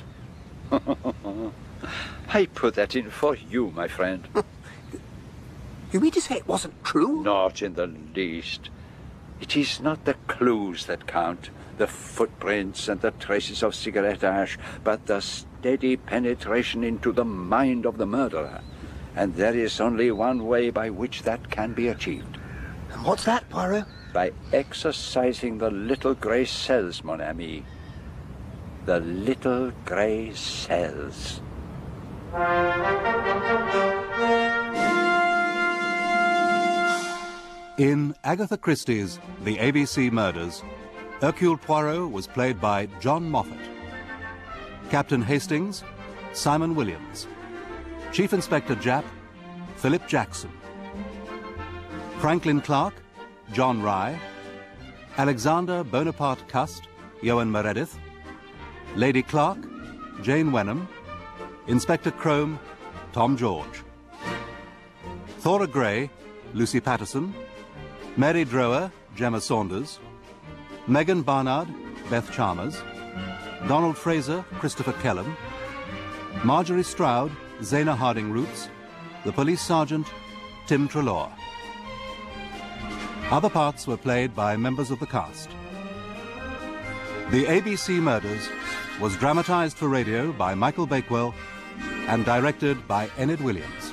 I put that in for you, my friend. You mean to say it wasn't true? Not in the least. It is not the clues that count, the footprints and the traces of cigarette ash, but the steady penetration into the mind of the murderer. And there is only one way by which that can be achieved. And what's that, Poirot? By exercising the little grey cells, mon ami. The little grey cells. In Agatha Christie's The A B C Murders, Hercule Poirot was played by John Moffat. Captain Hastings, Simon Williams. Chief Inspector Japp, Philip Jackson. Franklin Clark, John Rye. Alexander Bonaparte Cust, Johan Meredith. Lady Clark, Jane Wenham. Inspector Crome, Tom George. Thora Gray, Lucy Patterson. Mary Drower, Gemma Saunders. Megan Barnard, Beth Chalmers. Donald Fraser, Christopher Kellam. Marjorie Stroud, Zaina Harding Roots. The police sergeant, Tim Treloar. Other parts were played by members of the cast. The A B C Murders was dramatized for radio by Michael Bakewell and directed by Enid Williams.